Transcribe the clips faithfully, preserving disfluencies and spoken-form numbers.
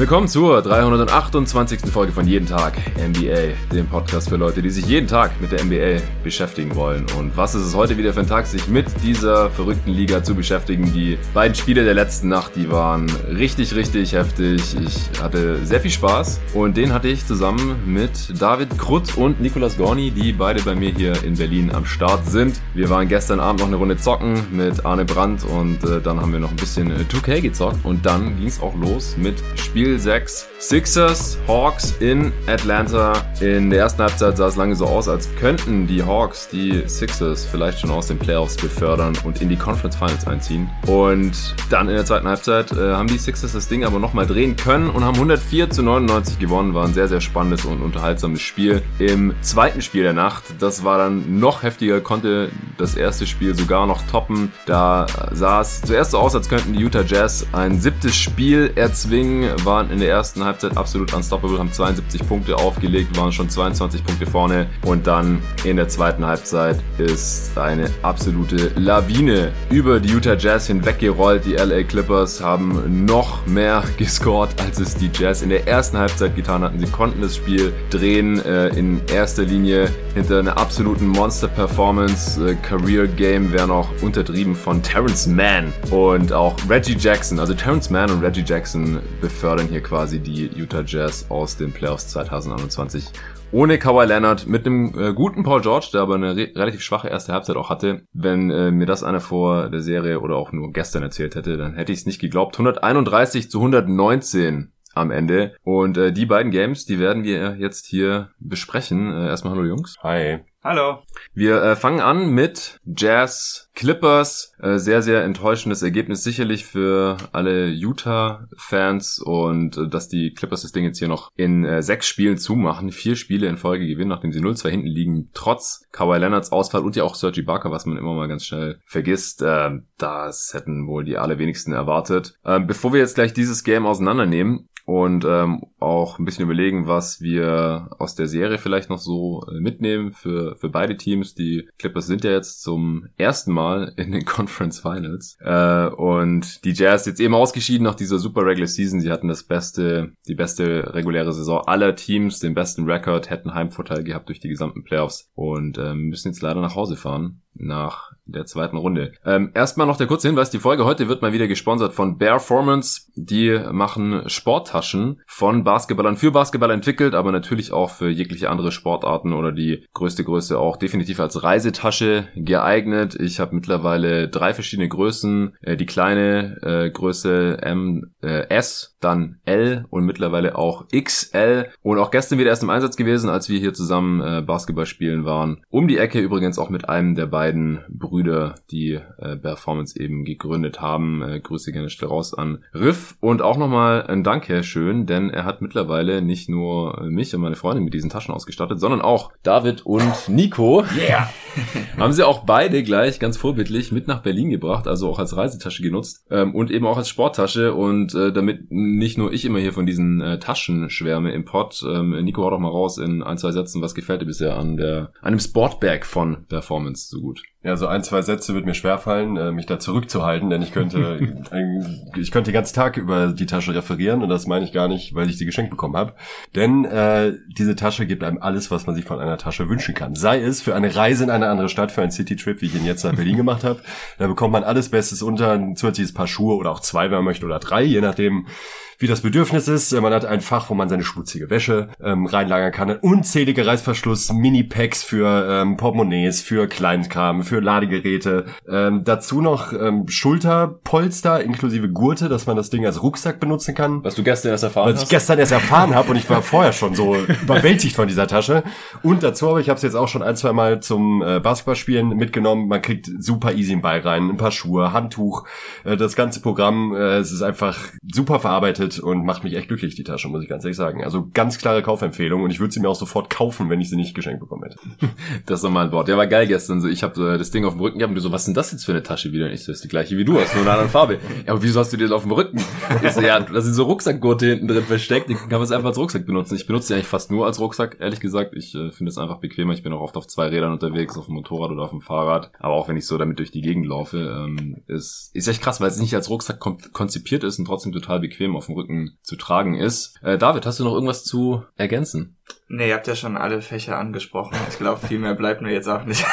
Willkommen zur dreihundertachtundzwanzigsten Folge von Jeden Tag N B A, dem Podcast für Leute, die sich jeden Tag mit der N B A beschäftigen wollen. Und was ist es heute wieder für ein Tag, sich mit dieser verrückten Liga zu beschäftigen? Die beiden Spiele der letzten Nacht, die waren richtig, richtig heftig. Ich hatte sehr viel Spaß und den hatte ich zusammen mit David Krutt und Nicolas Gorni, die beide bei mir hier in Berlin am Start sind. Wir waren gestern Abend noch eine Runde zocken mit Arne Brandt und äh, dann haben wir noch ein bisschen äh, zwei K gezockt und dann ging es auch los mit Spiel sechs. Sixers, Hawks in Atlanta. In der ersten Halbzeit sah es lange so aus, als könnten die Hawks die Sixers vielleicht schon aus den Playoffs befördern und in die Conference Finals einziehen. Und dann in der zweiten Halbzeit äh, haben die Sixers das Ding aber nochmal drehen können und haben hundertvier zu neunundneunzig gewonnen. War ein sehr, sehr spannendes und unterhaltsames Spiel. Im zweiten Spiel der Nacht, das war dann noch heftiger, konnte das erste Spiel sogar noch toppen. Da sah es zuerst so aus, als könnten die Utah Jazz ein siebtes Spiel erzwingen, waren in der ersten Halbzeit absolut unstoppable, haben zweiundsiebzig Punkte aufgelegt, waren schon zweiundzwanzig Punkte vorne und dann in der zweiten Halbzeit ist eine absolute Lawine über die Utah Jazz hinweggerollt. Die L A Clippers haben noch mehr gescored, als es die Jazz in der ersten Halbzeit getan hatten. Sie konnten das Spiel drehen, äh, in erster Linie hinter einer absoluten Monster-Performance. Äh, Career-Game wäre noch untertrieben von Terrence Mann und auch Reggie Jackson. Also Terrence Mann und Reggie Jackson befördern hier quasi die Utah Jazz aus den Playoffs zwanzig einundzwanzig. Ohne Kawhi Leonard, mit einem äh, guten Paul George, der aber eine re- relativ schwache erste Halbzeit auch hatte. Wenn äh, mir das einer vor der Serie oder auch nur gestern erzählt hätte, dann hätte ich es nicht geglaubt. hunderteinunddreißig zu hundertneunzehn am Ende. Und äh, die beiden Games, die werden wir jetzt hier besprechen. Äh, erstmal hallo Jungs. Hi. Hallo. Wir äh, fangen an mit Jazz Clippers. Äh, sehr, sehr enttäuschendes Ergebnis sicherlich für alle Utah-Fans und äh, dass die Clippers das Ding jetzt hier noch in äh, sechs Spielen zumachen. Vier Spiele in Folge gewinnen, nachdem sie null zwei hinten liegen, trotz Kawhi Leonards Ausfall und ja auch Serge Ibaka, was man immer mal ganz schnell vergisst. Äh, das hätten wohl die allerwenigsten erwartet. Äh, bevor wir jetzt gleich dieses Game auseinandernehmen und ähm, auch ein bisschen überlegen, was wir aus der Serie vielleicht noch so äh, mitnehmen für für beide Teams. Die Clippers sind ja jetzt zum ersten Mal in den Conference Finals äh, und die Jazz jetzt eben ausgeschieden nach dieser super Regular Season. Sie hatten das beste, die beste reguläre Saison aller Teams, den besten Record, hätten Heimvorteil gehabt durch die gesamten Playoffs und ähm, müssen jetzt leider nach Hause fahren nach der zweiten Runde. Ähm, erstmal noch der kurze Hinweis, die Folge heute wird mal wieder gesponsert von Bearformance. Die machen Sporttaschen von Basketballern für Basketballer entwickelt, aber natürlich auch für jegliche andere Sportarten oder die größte Größe auch definitiv als Reisetasche geeignet. Ich habe mittlerweile drei verschiedene Größen, äh, die kleine äh, Größe M, äh, S, dann L und mittlerweile auch X L und auch gestern wieder erst im Einsatz gewesen, als wir hier zusammen äh, Basketball spielen waren. Um die Ecke übrigens auch mit einem der beiden Brüder, die äh, Performance eben gegründet haben. Äh, Grüße gerne schnell raus an Riff und auch nochmal ein Dank, Herr Schön, denn er hat mittlerweile nicht nur mich und meine Freundin mit diesen Taschen ausgestattet, sondern auch David und Nico. Yeah! Haben sie auch beide gleich ganz vorbildlich mit nach Berlin gebracht, also auch als Reisetasche genutzt ähm, und eben auch als Sporttasche und äh, damit nicht nur ich immer hier von diesen äh, Taschen schwärme im Pod. Ähm, Nico, hau doch mal raus in ein, zwei Sätzen, was gefällt dir bisher an der an dem Sportbag von Performance so gut? Ja, so ein, zwei Sätze wird mir schwerfallen, äh, mich da zurückzuhalten, denn ich könnte ein, ich könnte den ganzen Tag über die Tasche referieren und das meine ich gar nicht, weil ich sie geschenkt bekommen habe. Denn äh, diese Tasche gibt einem alles, was man sich von einer Tasche wünschen kann. Sei es für eine Reise in eine andere Stadt, für einen Citytrip, wie ich ihn jetzt nach Berlin gemacht habe. Da bekommt man alles Bestes unter, ein zusätzliches Paar Schuhe oder auch zwei, wenn man möchte, oder drei, je nachdem, wie das Bedürfnis ist. Man hat ein Fach, wo man seine schmutzige Wäsche ähm, reinlagern kann. Unzählige Reißverschluss, Mini-Packs für ähm, Portemonnaies, für Kleinkram, für Ladegeräte. Ähm, dazu noch ähm, Schulterpolster inklusive Gurte, dass man das Ding als Rucksack benutzen kann. Was du gestern erst erfahren Was hast? ich gestern erst erfahren habe und ich war vorher schon so überwältigt von dieser Tasche. Und dazu aber, ich habe es jetzt auch schon ein, zwei Mal zum äh, Basketballspielen mitgenommen. Man kriegt super easy einen Ball rein, ein paar Schuhe, Handtuch, äh, das ganze Programm. Äh, es ist einfach super verarbeitet und macht mich echt glücklich, die Tasche, muss ich ganz ehrlich sagen. Also ganz klare Kaufempfehlung und ich würde sie mir auch sofort kaufen, wenn ich sie nicht geschenkt bekommen hätte. Das ist nochmal ein Wort. Ja, war geil gestern. So, ich habe äh, das Ding auf dem Rücken gehabt und du so, was ist denn das jetzt für eine Tasche wieder? Und ich so, das ist die gleiche wie du, hast nur eine andere Farbe. Ja, aber wieso hast du die denn auf dem Rücken? Ich so, ja, da sind so Rucksackgurte hinten drin versteckt, die kann man es einfach als Rucksack benutzen. Ich benutze die eigentlich fast nur als Rucksack, ehrlich gesagt. Ich äh, finde es einfach bequemer. Ich bin auch oft auf zwei Rädern unterwegs, auf dem Motorrad oder auf dem Fahrrad. Aber auch wenn ich so damit durch die Gegend laufe, ähm, ist, ist echt krass, weil es nicht als Rucksack kon- konzipiert ist und trotzdem total bequem auf dem dem Rücken zu tragen ist. Äh, David, hast du noch irgendwas zu ergänzen? Nee, ihr habt ja schon alle Fächer angesprochen. Ich glaube, viel mehr bleibt mir jetzt auch nicht.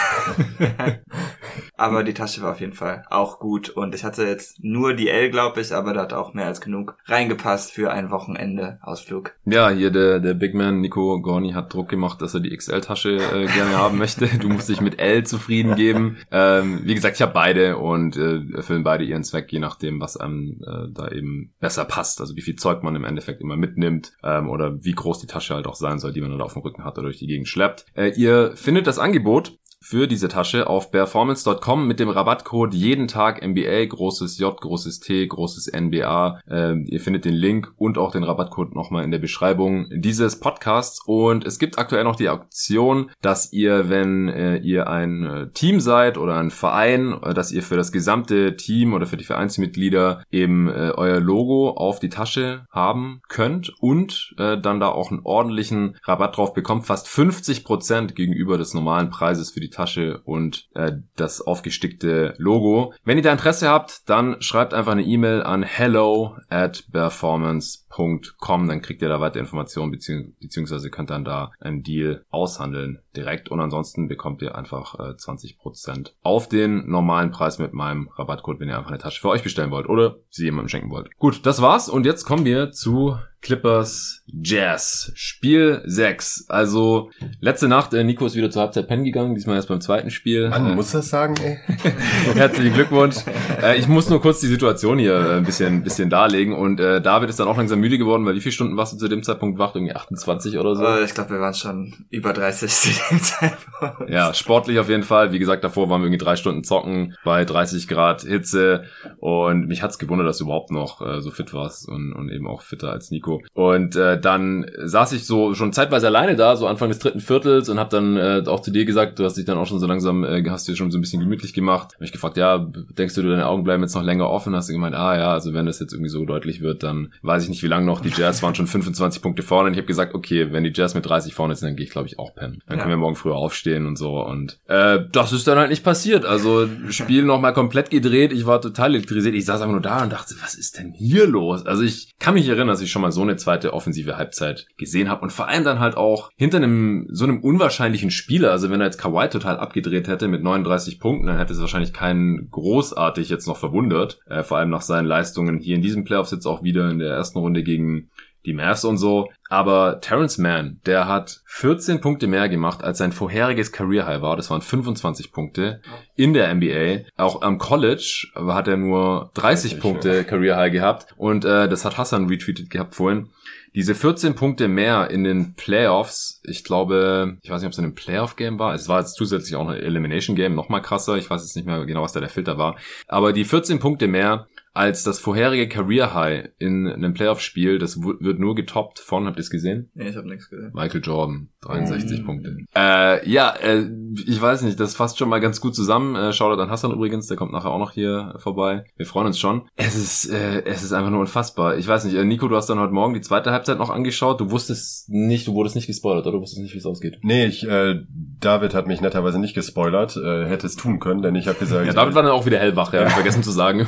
Aber die Tasche war auf jeden Fall auch gut. Und ich hatte jetzt nur die L, glaube ich, aber da hat auch mehr als genug reingepasst für ein Wochenende-Ausflug. Ja, hier der der Big Man Nico Gorni hat Druck gemacht, dass er die X L-Tasche äh, gerne haben möchte. Du musst dich mit L zufrieden geben. Ähm, wie gesagt, ich habe beide und äh, erfüllen beide ihren Zweck, je nachdem, was einem äh, da eben besser passt. Also wie viel Zeug man im Endeffekt immer mitnimmt ähm, oder wie groß die Tasche halt auch sein soll, die man dann auf dem Rücken hat oder durch die Gegend schleppt. Äh, ihr findet das Angebot für diese Tasche auf performance Punkt com mit dem Rabattcode jeden Tag N B A, großes J, großes T, großes N B A. Ähm, ihr findet den Link und auch den Rabattcode nochmal in der Beschreibung dieses Podcasts. Und es gibt aktuell noch die Option, dass ihr, wenn äh, ihr ein äh, Team seid oder ein Verein, äh, dass ihr für das gesamte Team oder für die Vereinsmitglieder eben äh, euer Logo auf die Tasche haben könnt und äh, dann da auch einen ordentlichen Rabatt drauf bekommt, fast fünfzig Prozent gegenüber des normalen Preises für die Tasche und äh, das aufgestickte Logo. Wenn ihr da Interesse habt, dann schreibt einfach eine E-Mail an hello at performance Punkt com, dann kriegt ihr da weitere Informationen bezieh- beziehungsweise könnt dann da einen Deal aushandeln direkt und ansonsten bekommt ihr einfach äh, zwanzig Prozent auf den normalen Preis mit meinem Rabattcode, wenn ihr einfach eine Tasche für euch bestellen wollt oder sie jemandem schenken wollt. Gut, das war's und jetzt kommen wir zu Clippers Jazz. Spiel sechs. Also letzte Nacht, äh, Nico ist wieder zur Halbzeit pennen gegangen, diesmal erst beim zweiten Spiel. Man äh, muss das sagen, ey. Herzlichen Glückwunsch. Äh, ich muss nur kurz die Situation hier äh, ein bisschen, bisschen darlegen und äh, David ist dann auch langsam müde geworden, weil wie viele Stunden warst du zu dem Zeitpunkt wach? Irgendwie achtundzwanzig oder so? Äh, ich glaube, wir waren schon über dreißig zu dem Zeitpunkt. Ja, sportlich auf jeden Fall. Wie gesagt, davor waren wir irgendwie drei Stunden zocken bei dreißig Grad Hitze und mich hat's gewundert, dass du überhaupt noch äh, so fit warst und, und eben auch fitter als Nico. Und äh, dann saß ich so schon zeitweise alleine da, so Anfang des dritten Viertels und hab dann äh, auch zu dir gesagt, du hast dich dann auch schon so langsam, äh, hast dir schon so ein bisschen gemütlich gemacht. Hab ich gefragt, ja, denkst du, deine Augen bleiben jetzt noch länger offen? Hast du gemeint, ah ja, also wenn das jetzt irgendwie so deutlich wird, dann weiß ich nicht, wie lange noch. Die Jazz waren schon fünfundzwanzig Punkte vorne und ich habe gesagt, okay, wenn die Jazz mit dreißig vorne sind, dann gehe ich, glaube ich, auch pennen. Dann ja. können wir morgen früher aufstehen und so. Und äh, das ist dann halt nicht passiert. Also Spiel nochmal komplett gedreht. Ich war total elektrisiert. Ich saß einfach nur da und dachte, was ist denn hier los? Also ich kann mich erinnern, dass ich schon mal so eine zweite offensive Halbzeit gesehen habe und vor allem dann halt auch hinter einem so einem unwahrscheinlichen Spieler. Also wenn er jetzt Kawhi total abgedreht hätte mit neununddreißig Punkten, dann hätte es wahrscheinlich keinen großartig jetzt noch verwundert. Äh, vor allem nach seinen Leistungen hier in diesem Playoffs jetzt auch wieder in der ersten Runde gegen die Mavs und so. Aber Terrence Mann, der hat vierzehn Punkte mehr gemacht, als sein vorheriges Career High war. Das waren fünfundzwanzig Punkte in der N B A. Auch am College hat er nur dreißig Punkte Career High gehabt. Und äh, das hat Hassan retweetet gehabt vorhin. Diese vierzehn Punkte mehr in den Playoffs, ich glaube, ich weiß nicht, ob es in einem Playoff-Game war. Es war jetzt zusätzlich auch ein Elimination-Game, noch mal krasser. Ich weiß jetzt nicht mehr genau, was da der Filter war. Aber die vierzehn Punkte mehr als das vorherige Career High in einem Playoff-Spiel, das w- wird nur getoppt von, habt ihr es gesehen? Nee, ich habe nichts gesehen. Michael Jordan, dreiundsechzig mm. Punkte. Äh, ja, äh, ich weiß nicht, das fasst schon mal ganz gut zusammen. Äh, Shoutout an Hassan übrigens, der kommt nachher auch noch hier vorbei. Wir freuen uns schon. Es ist, äh, es ist einfach nur unfassbar. Ich weiß nicht, äh, Nico, du hast dann heute Morgen die zweite Halbzeit noch angeschaut. Du wusstest nicht, du wurdest nicht gespoilert, oder? Du wusstest nicht, wie es ausgeht. Nee, ich, äh, David hat mich netterweise nicht gespoilert, äh, hätte es tun können, denn ich habe gesagt... Ja, David war dann auch wieder hellwach, ja, vergessen zu sagen.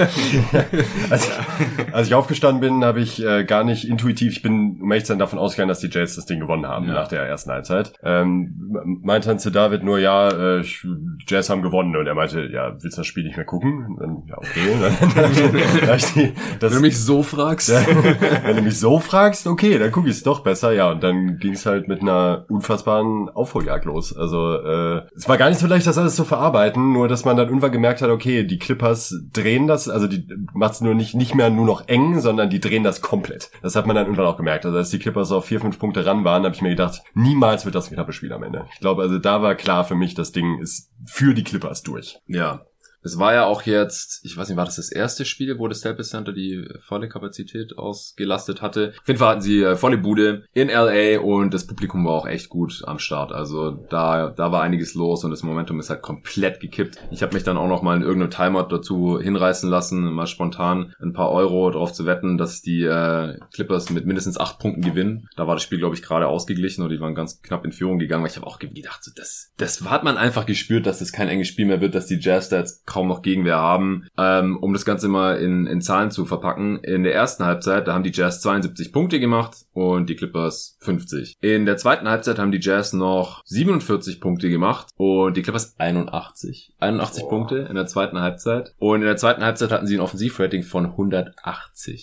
als, ich, als ich aufgestanden bin, habe ich äh, gar nicht intuitiv, ich bin um ehrlich zu sein davon ausgegangen, dass die Jazz das Ding gewonnen haben ja. nach der ersten Halbzeit. Ähm, meinte dann zu David nur, ja, äh, Jazz haben gewonnen und er meinte, ja, willst du das Spiel nicht mehr gucken? Dann, ja, okay. Dann, dann, dann, die, das, wenn du mich so fragst. Wenn du mich so fragst, okay, dann gucke ich es doch besser, ja. Und dann ging es halt mit einer unfassbaren Aufholjagd los. Also äh, es war gar nicht so leicht, das alles zu verarbeiten, nur dass man dann irgendwann gemerkt hat, okay, die Clippers drehen das, also die macht's nur nicht nicht mehr nur noch eng, sondern die drehen das komplett. Das hat man dann irgendwann auch gemerkt. Also als die Clippers auf vier, fünf Punkte ran waren, habe ich mir gedacht, niemals wird das ein knappes Spiel am Ende. Ich glaube, also da war klar für mich, das Ding ist für die Clippers durch. Ja. Es war ja auch jetzt, ich weiß nicht, war das das erste Spiel, wo das Staples Center die volle Kapazität ausgelastet hatte? Auf jeden Fall hatten sie äh, volle Bude in L A und das Publikum war auch echt gut am Start. Also da da war einiges los und das Momentum ist halt komplett gekippt. Ich habe mich dann auch noch mal in irgendeinem Timeout dazu hinreißen lassen, mal spontan ein paar Euro drauf zu wetten, dass die äh, Clippers mit mindestens acht Punkten gewinnen. Da war das Spiel, glaube ich, gerade ausgeglichen oder die waren ganz knapp in Führung gegangen, weil ich habe auch gedacht, so, das, das hat man einfach gespürt, dass das kein enges Spiel mehr wird, dass die Jazz da jetzt kaum noch Gegenwehr haben. Ähm, um das Ganze mal in, in Zahlen zu verpacken. In der ersten Halbzeit, da haben die Jazz zweiundsiebzig Punkte gemacht und die Clippers fünfzig. In der zweiten Halbzeit haben die Jazz noch siebenundvierzig Punkte gemacht und die Clippers einundachtzig. einundachtzig Boah. Punkte in der zweiten Halbzeit. Und in der zweiten Halbzeit hatten sie ein Offensivrating von hundertachtzig.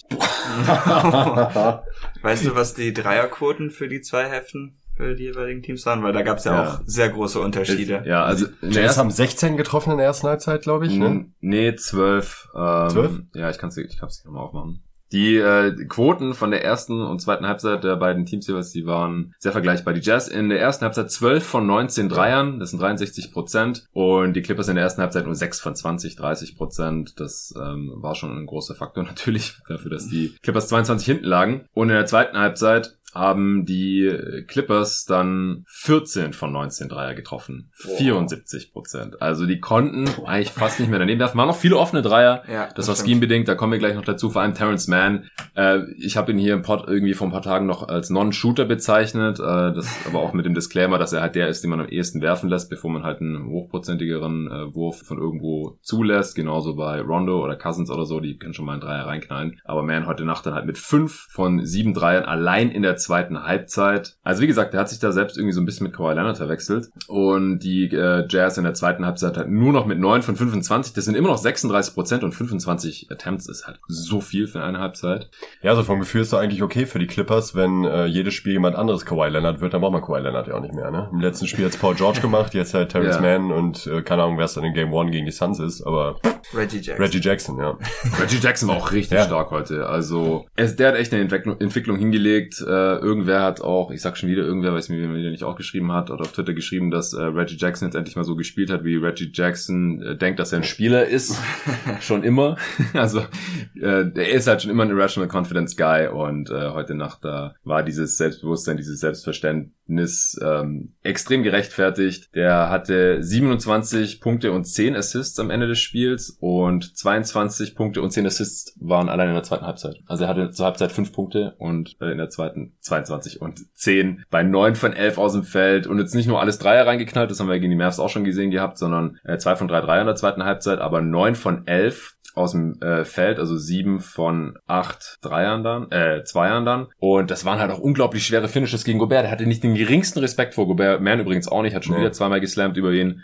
Weißt du, was die Dreierquoten für die zwei Hälften für die jeweiligen Teams waren? Weil da gab es ja, ja auch sehr große Unterschiede. Ja, also die Jazz haben sechzehn getroffen in der ersten Halbzeit, glaube ich, ne? Nee, zwölf. Ähm, zwölf? Ja, ich kann es ich kann's nicht nochmal aufmachen. Die äh, Quoten von der ersten und zweiten Halbzeit der beiden Teams jeweils, die waren sehr vergleichbar. Die Jazz in der ersten Halbzeit zwölf von neunzehn Dreiern, das sind dreiundsechzig Prozent. Und die Clippers in der ersten Halbzeit nur sechs von zwanzig, dreißig Prozent. Das ähm, war schon ein großer Faktor natürlich dafür, dass die Clippers zweiundzwanzig hinten lagen. Und in der zweiten Halbzeit haben die Clippers dann vierzehn von neunzehn Dreier getroffen. Wow. vierundsiebzig Prozent. Also die konnten eigentlich fast nicht mehr daneben werfen. Waren noch viele offene Dreier. Ja, das, das war scheme-bedingt, da kommen wir gleich noch dazu. Vor allem Terrence Mann. Äh, ich habe ihn hier im Pod irgendwie vor ein paar Tagen noch als Non-Shooter bezeichnet. Äh, das aber auch mit dem Disclaimer, dass er halt der ist, den man am ehesten werfen lässt, bevor man halt einen hochprozentigeren äh, Wurf von irgendwo zulässt. Genauso bei Rondo oder Cousins oder so. Die können schon mal einen Dreier reinknallen. Aber Mann heute Nacht dann halt mit fünf von sieben Dreiern allein in der zweiten Halbzeit. Also wie gesagt, der hat sich da selbst irgendwie so ein bisschen mit Kawhi Leonard verwechselt. Und die äh, Jazz in der zweiten Halbzeit halt nur noch mit neun von fünfundzwanzig. Das sind immer noch sechsunddreißig Prozent und fünfundzwanzig Attempts ist halt so viel für eine Halbzeit. Ja, also vom Gefühl ist doch eigentlich okay für die Clippers, wenn äh, jedes Spiel jemand anderes Kawhi Leonard wird, dann braucht man Kawhi Leonard ja auch nicht mehr, ne? Im letzten Spiel hat's Paul George gemacht, jetzt halt Terrence yeah. Mann und äh, keine Ahnung, wer es dann in Game One gegen die Suns ist, aber Reggie Jackson. Reggie Jackson, ja. Reggie Jackson war auch richtig ja. stark heute. Also er, der hat echt eine Entwicklung, Entwicklung hingelegt. Äh, irgendwer hat auch, ich sag schon wieder, irgendwer, weiß mir wieder nicht auch geschrieben hat oder auf Twitter geschrieben, dass äh, Reggie Jackson jetzt endlich mal so gespielt hat, wie Reggie Jackson äh, denkt, dass er ein Spieler ist. Schon immer. Also äh, er ist halt schon immer ein Irrational Confidence Guy und äh, heute Nacht da war dieses Selbstbewusstsein, dieses Selbstverständnis ähm, extrem gerechtfertigt. Der hatte siebenundzwanzig Punkte und zehn Assists am Ende des Spiels und zweiundzwanzig Punkte und zehn Assists waren allein in der zweiten Halbzeit. Also er hatte zur Halbzeit fünf Punkte und äh, in der zweiten zweiundzwanzig und zehn bei neun von elf aus dem Feld und jetzt nicht nur alles Dreier reingeknallt, das haben wir gegen die Mavs auch schon gesehen gehabt, sondern äh, zwei von drei Dreier in der zweiten Halbzeit, aber neun von elf aus dem äh, Feld, also sieben von acht Dreiern dann, äh, Zweiern dann. Und das waren halt auch unglaublich schwere Finishes gegen Gobert. Der hatte nicht den geringsten Respekt vor Gobert. Man übrigens auch nicht, hat schon nee. wieder zweimal geslammt über ihn.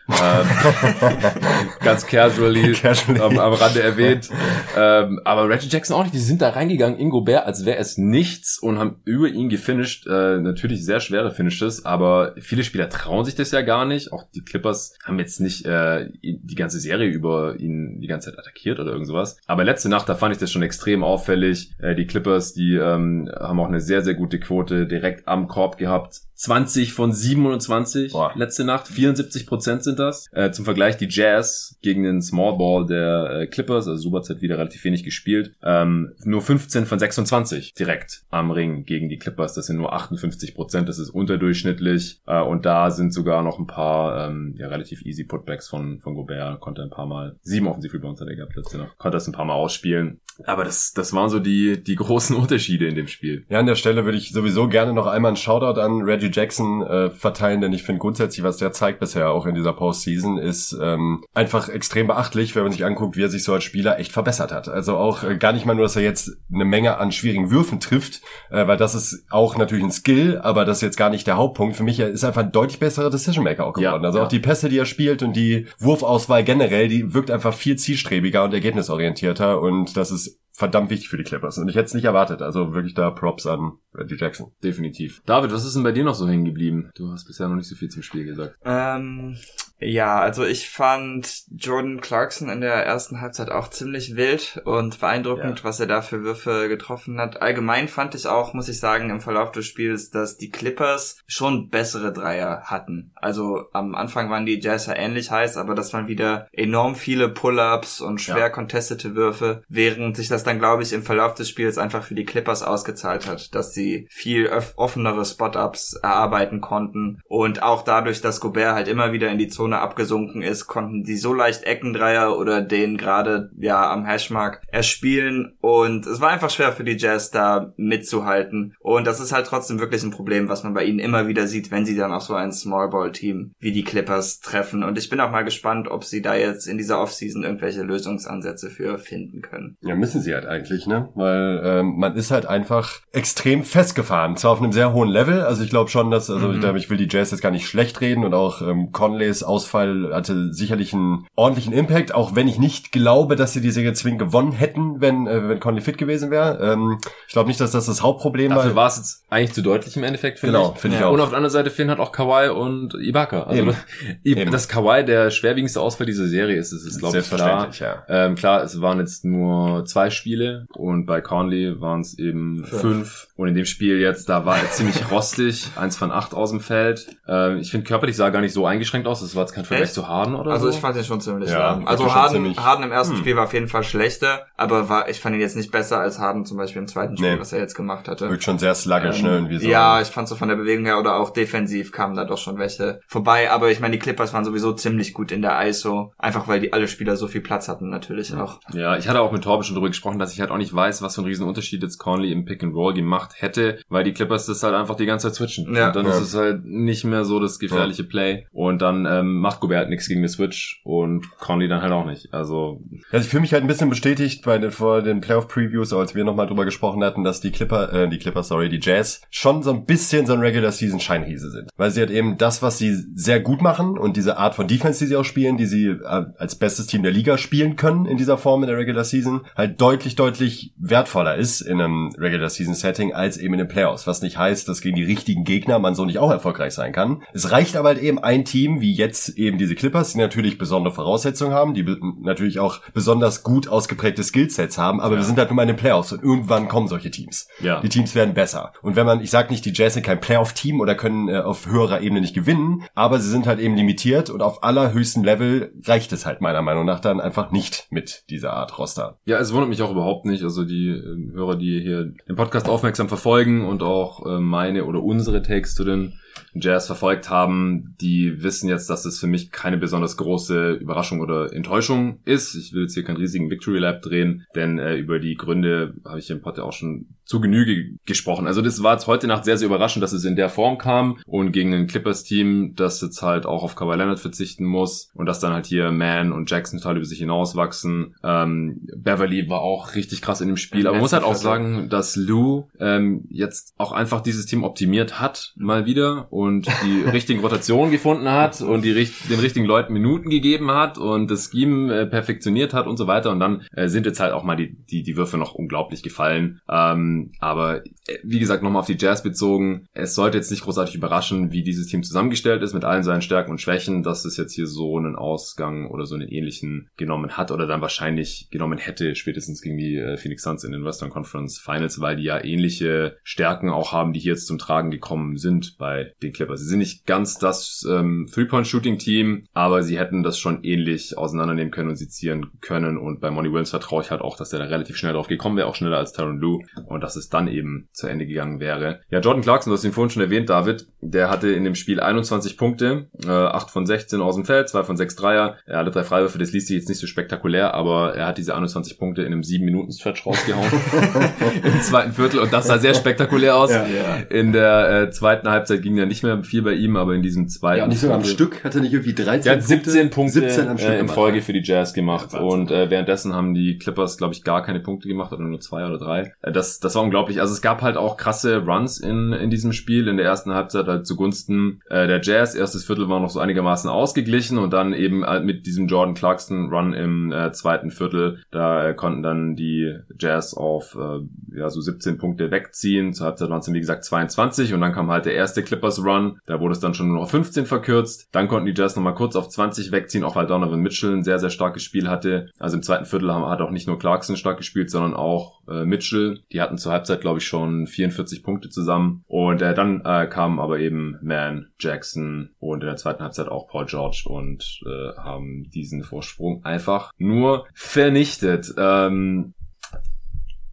Ähm, ganz casually, casually. Am, am Rande erwähnt. Ähm, aber Reggie Jackson auch nicht. Die sind da reingegangen in Gobert, als wäre es nichts und haben über ihn gefinisht. Äh, natürlich sehr schwere Finishes, aber viele Spieler trauen sich das ja gar nicht. Auch die Clippers haben jetzt nicht äh, die ganze Serie über ihn die ganze Zeit attackiert oder irgend sowas. Aber letzte Nacht, da fand ich das schon extrem auffällig. Äh, die Clippers, die ähm, haben auch eine sehr, sehr gute Quote direkt am Korb gehabt. zwanzig von siebenundzwanzig Boah. Letzte Nacht, vierundsiebzig Prozent sind das. Äh, zum Vergleich die Jazz gegen den Small Ball der äh, Clippers, also Zubac hat wieder relativ wenig gespielt, ähm, nur fünfzehn von sechsundzwanzig direkt am Ring gegen die Clippers. Das sind nur achtundfünfzig Prozent, das ist unterdurchschnittlich. Äh, und da sind sogar noch ein paar ähm, ja relativ easy Putbacks von von Gobert, konnte ein paar Mal, sieben Offensiv-Rebounds hat er gehabt letzte Nacht, konnte das ein paar Mal ausspielen. Aber das das waren so die die großen Unterschiede in dem Spiel. Ja, an der Stelle würde ich sowieso gerne noch einmal einen Shoutout an Reggie Jackson äh, verteilen, denn ich finde grundsätzlich, was der zeigt bisher auch in dieser Postseason, ist ähm, einfach extrem beachtlich, wenn man sich anguckt, wie er sich so als Spieler echt verbessert hat. Also auch äh, gar nicht mal nur, dass er jetzt eine Menge an schwierigen Würfen trifft, äh, weil das ist auch natürlich ein Skill, aber das ist jetzt gar nicht der Hauptpunkt. Für mich ist er einfach ein deutlich besserer Decision-Maker auch geworden. Ja, also ja. auch die Pässe, die er spielt und die Wurfauswahl generell, die wirkt einfach viel zielstrebiger und ergebnisorientierter und das ist verdammt wichtig für die Clippers. Und ich hätte es nicht erwartet. Also wirklich da Props an Reggie Jackson. Definitiv. David, was ist denn bei dir noch so hängen geblieben? Du hast bisher noch nicht so viel zum Spiel gesagt. Ähm, ja, also ich fand Jordan Clarkson in der ersten Halbzeit auch ziemlich wild und beeindruckend, ja. was er da für Würfe getroffen hat. Allgemein fand ich auch, muss ich sagen, im Verlauf des Spiels, dass die Clippers schon bessere Dreier hatten. Also am Anfang waren die Jazz ja ähnlich heiß, aber das waren wieder enorm viele Pull-ups und schwer ja. contestete Würfe, während sich das dann, glaube ich, im Verlauf des Spiels einfach für die Clippers ausgezahlt hat, dass sie viel öff- offenere Spot-Ups erarbeiten konnten und auch dadurch, dass Gobert halt immer wieder in die Zone Zone abgesunken ist, konnten die so leicht Eckendreier oder den gerade ja am Hashmark erspielen und es war einfach schwer für die Jazz da mitzuhalten und das ist halt trotzdem wirklich ein Problem, was man bei ihnen immer wieder sieht, wenn sie dann auch so ein Smallball-Team wie die Clippers treffen und ich bin auch mal gespannt, ob sie da jetzt in dieser Offseason irgendwelche Lösungsansätze für finden können. Ja, müssen sie halt eigentlich, ne? Weil ähm, man ist halt einfach extrem festgefahren, zwar auf einem sehr hohen Level, also ich glaube schon, dass, also mhm. ich, ich will die Jazz jetzt gar nicht schlecht reden und auch ähm, Conleys Ausfall hatte sicherlich einen ordentlichen Impact, auch wenn ich nicht glaube, dass sie die Serie zwingend gewonnen hätten, wenn äh, wenn Conley fit gewesen wäre. Ähm, ich glaube nicht, dass das das Hauptproblem war. Dafür war es jetzt eigentlich zu deutlich im Endeffekt, finde genau, ich. Finde ja. ich auch. Und auf der anderen Seite fehlen halt auch Kawhi und Ibaka. Also Eben. Eben. Dass Kawhi der schwerwiegendste Ausfall dieser Serie ist, das ist, glaube ich, klar. Ja. Ähm, klar, es waren jetzt nur zwei Spiele und bei Conley waren es eben fünf. fünf. Und in dem Spiel jetzt, da war er ziemlich rostig, eins von acht aus dem Feld. Ähm, ich finde, körperlich sah er gar nicht so eingeschränkt aus. Das war jetzt kein Vergleich Echt? zu Harden oder also so. Also ich fand ihn schon ziemlich ja, lahm. Also schon Harden, ziemlich, Harden im ersten hm. Spiel war auf jeden Fall schlechter, aber war, ich fand ihn jetzt nicht besser als Harden zum Beispiel im zweiten Spiel, nee. was er jetzt gemacht hatte. Wirkt schon sehr sluggish, ähm, ne? Irgendwie so. Ja, ich fand so von der Bewegung her oder auch defensiv kamen da doch schon welche vorbei, aber ich meine, die Clippers waren sowieso ziemlich gut in der I S O, einfach weil die alle Spieler so viel Platz hatten natürlich auch. Ja, ich hatte auch mit Torben schon drüber gesprochen, dass ich halt auch nicht weiß, was für einen riesen Unterschied jetzt Conley im Pick and Roll gemacht hätte, weil die Clippers das halt einfach die ganze Zeit switchen. Ja. Und dann ja. ist es halt nicht mehr so das gefährliche ja. Play und dann ähm, macht Gobert nichts gegen den Switch und Conley dann halt auch nicht. Also also ich fühle mich halt ein bisschen bestätigt bei den vor den Playoff-Previews, als wir nochmal drüber gesprochen hatten, dass die Clipper, äh, die Clipper, sorry, die Jazz schon so ein bisschen so ein Regular-Season-Scheinriese sind. Weil sie halt eben das, was sie sehr gut machen und diese Art von Defense, die sie auch spielen, die sie äh, als bestes Team der Liga spielen können in dieser Form in der Regular-Season, halt deutlich, deutlich wertvoller ist in einem Regular-Season-Setting als eben in den Playoffs. Was nicht heißt, dass gegen die richtigen Gegner man so nicht auch erfolgreich sein kann. Es reicht aber halt eben ein Team, wie jetzt eben diese Clippers, die natürlich besondere Voraussetzungen haben, die be- natürlich auch besonders gut ausgeprägte Skillsets haben, aber ja. wir sind halt nur mal in den Playoffs und irgendwann kommen solche Teams. Ja. Die Teams werden besser. Und wenn man, ich sag nicht, die Jazz sind kein Playoff-Team oder können äh, auf höherer Ebene nicht gewinnen, aber sie sind halt eben limitiert und auf allerhöchstem Level reicht es halt meiner Meinung nach dann einfach nicht mit dieser Art Roster. Ja, es wundert mich auch überhaupt nicht. Also die äh, Hörer, die hier den Podcast aufmerksam verfolgen und auch äh, meine oder unsere Takes zu den Jazz verfolgt haben, die wissen jetzt, dass es für mich keine besonders große Überraschung oder Enttäuschung ist. Ich will jetzt hier keinen riesigen Victory Lap drehen, denn äh, über die Gründe habe ich im Pod ja auch schon zu Genüge gesprochen. Also das war jetzt heute Nacht sehr, sehr überraschend, dass es in der Form kam und gegen ein Clippers-Team, das jetzt halt auch auf Kawhi Leonard verzichten muss und dass dann halt hier Mann und Jackson total über sich hinauswachsen. Ähm, Beverly war auch richtig krass in dem Spiel, aber man muss halt auch sagen, dass Lou ähm, jetzt auch einfach dieses Team optimiert hat, mal wieder, und die richtigen Rotationen gefunden hat und die den richtigen Leuten Minuten gegeben hat und das Scheme äh, perfektioniert hat und so weiter und dann äh, sind jetzt halt auch mal die die die Würfe noch unglaublich gefallen. Ähm, aber äh, wie gesagt, nochmal auf die Jazz bezogen, es sollte jetzt nicht großartig überraschen, wie dieses Team zusammengestellt ist mit allen seinen Stärken und Schwächen, dass es jetzt hier so einen Ausgang oder so einen ähnlichen genommen hat oder dann wahrscheinlich genommen hätte, spätestens gegen die äh, Phoenix Suns in den Western Conference Finals, weil die ja ähnliche Stärken auch haben, die hier jetzt zum Tragen gekommen sind bei den Clippers. Sie sind nicht ganz das ähm, Three-Point-Shooting-Team, aber sie hätten das schon ähnlich auseinandernehmen können und sezieren können und bei Monty Williams vertraue ich halt auch, dass der da relativ schnell drauf gekommen wäre, auch schneller als Tyronn Lue und dass es dann eben zu Ende gegangen wäre. Ja, Jordan Clarkson, du hast ihn vorhin schon erwähnt, David, der hatte in dem Spiel einundzwanzig Punkte, äh, acht von sechzehn aus dem Feld, zwei von sechs Dreier, er hatte drei Freiwürfe, das liest sich jetzt nicht so spektakulär, aber er hat diese einundzwanzig Punkte in einem sieben Minuten Stretch rausgehauen im zweiten Viertel und das sah sehr spektakulär aus. Ja. In der äh, zweiten Halbzeit ging ja nicht mehr viel bei ihm, aber in diesem zweiten Ja, nicht sogar am Viertel, Stück, hat er nicht irgendwie dreizehn er hat siebzehn Punkte, siebzehn am Stück äh, in gemacht, Folge ja. für die Jazz gemacht Ja, und äh, währenddessen haben die Clippers, glaube ich, gar keine Punkte gemacht oder nur zwei oder drei. Äh, das das war unglaublich. Also es gab halt auch krasse Runs in in diesem Spiel in der ersten Halbzeit halt zugunsten äh, der Jazz. Erstes Viertel war noch so einigermaßen ausgeglichen und dann eben halt mit diesem Jordan Clarkson Run im äh, zweiten Viertel, da äh, konnten dann die Jazz auf äh, ja so siebzehn Punkte wegziehen. Zur Halbzeit waren es dann wie gesagt zweiundzwanzig und dann kam halt der erste Clippers Run, da wurde es dann schon nur noch fünfzehn verkürzt. Dann konnten die Jazz nochmal kurz auf zwanzig wegziehen, auch weil Donovan Mitchell ein sehr, sehr starkes Spiel hatte. Also im zweiten Viertel hat auch nicht nur Clarkson stark gespielt, sondern auch äh, Mitchell. Die hatten zur Halbzeit, glaube ich, schon vierundvierzig Punkte zusammen. Und äh, dann äh, kamen aber eben Mann, Jackson und in der zweiten Halbzeit auch Paul George und äh, haben diesen Vorsprung einfach nur vernichtet. Ähm,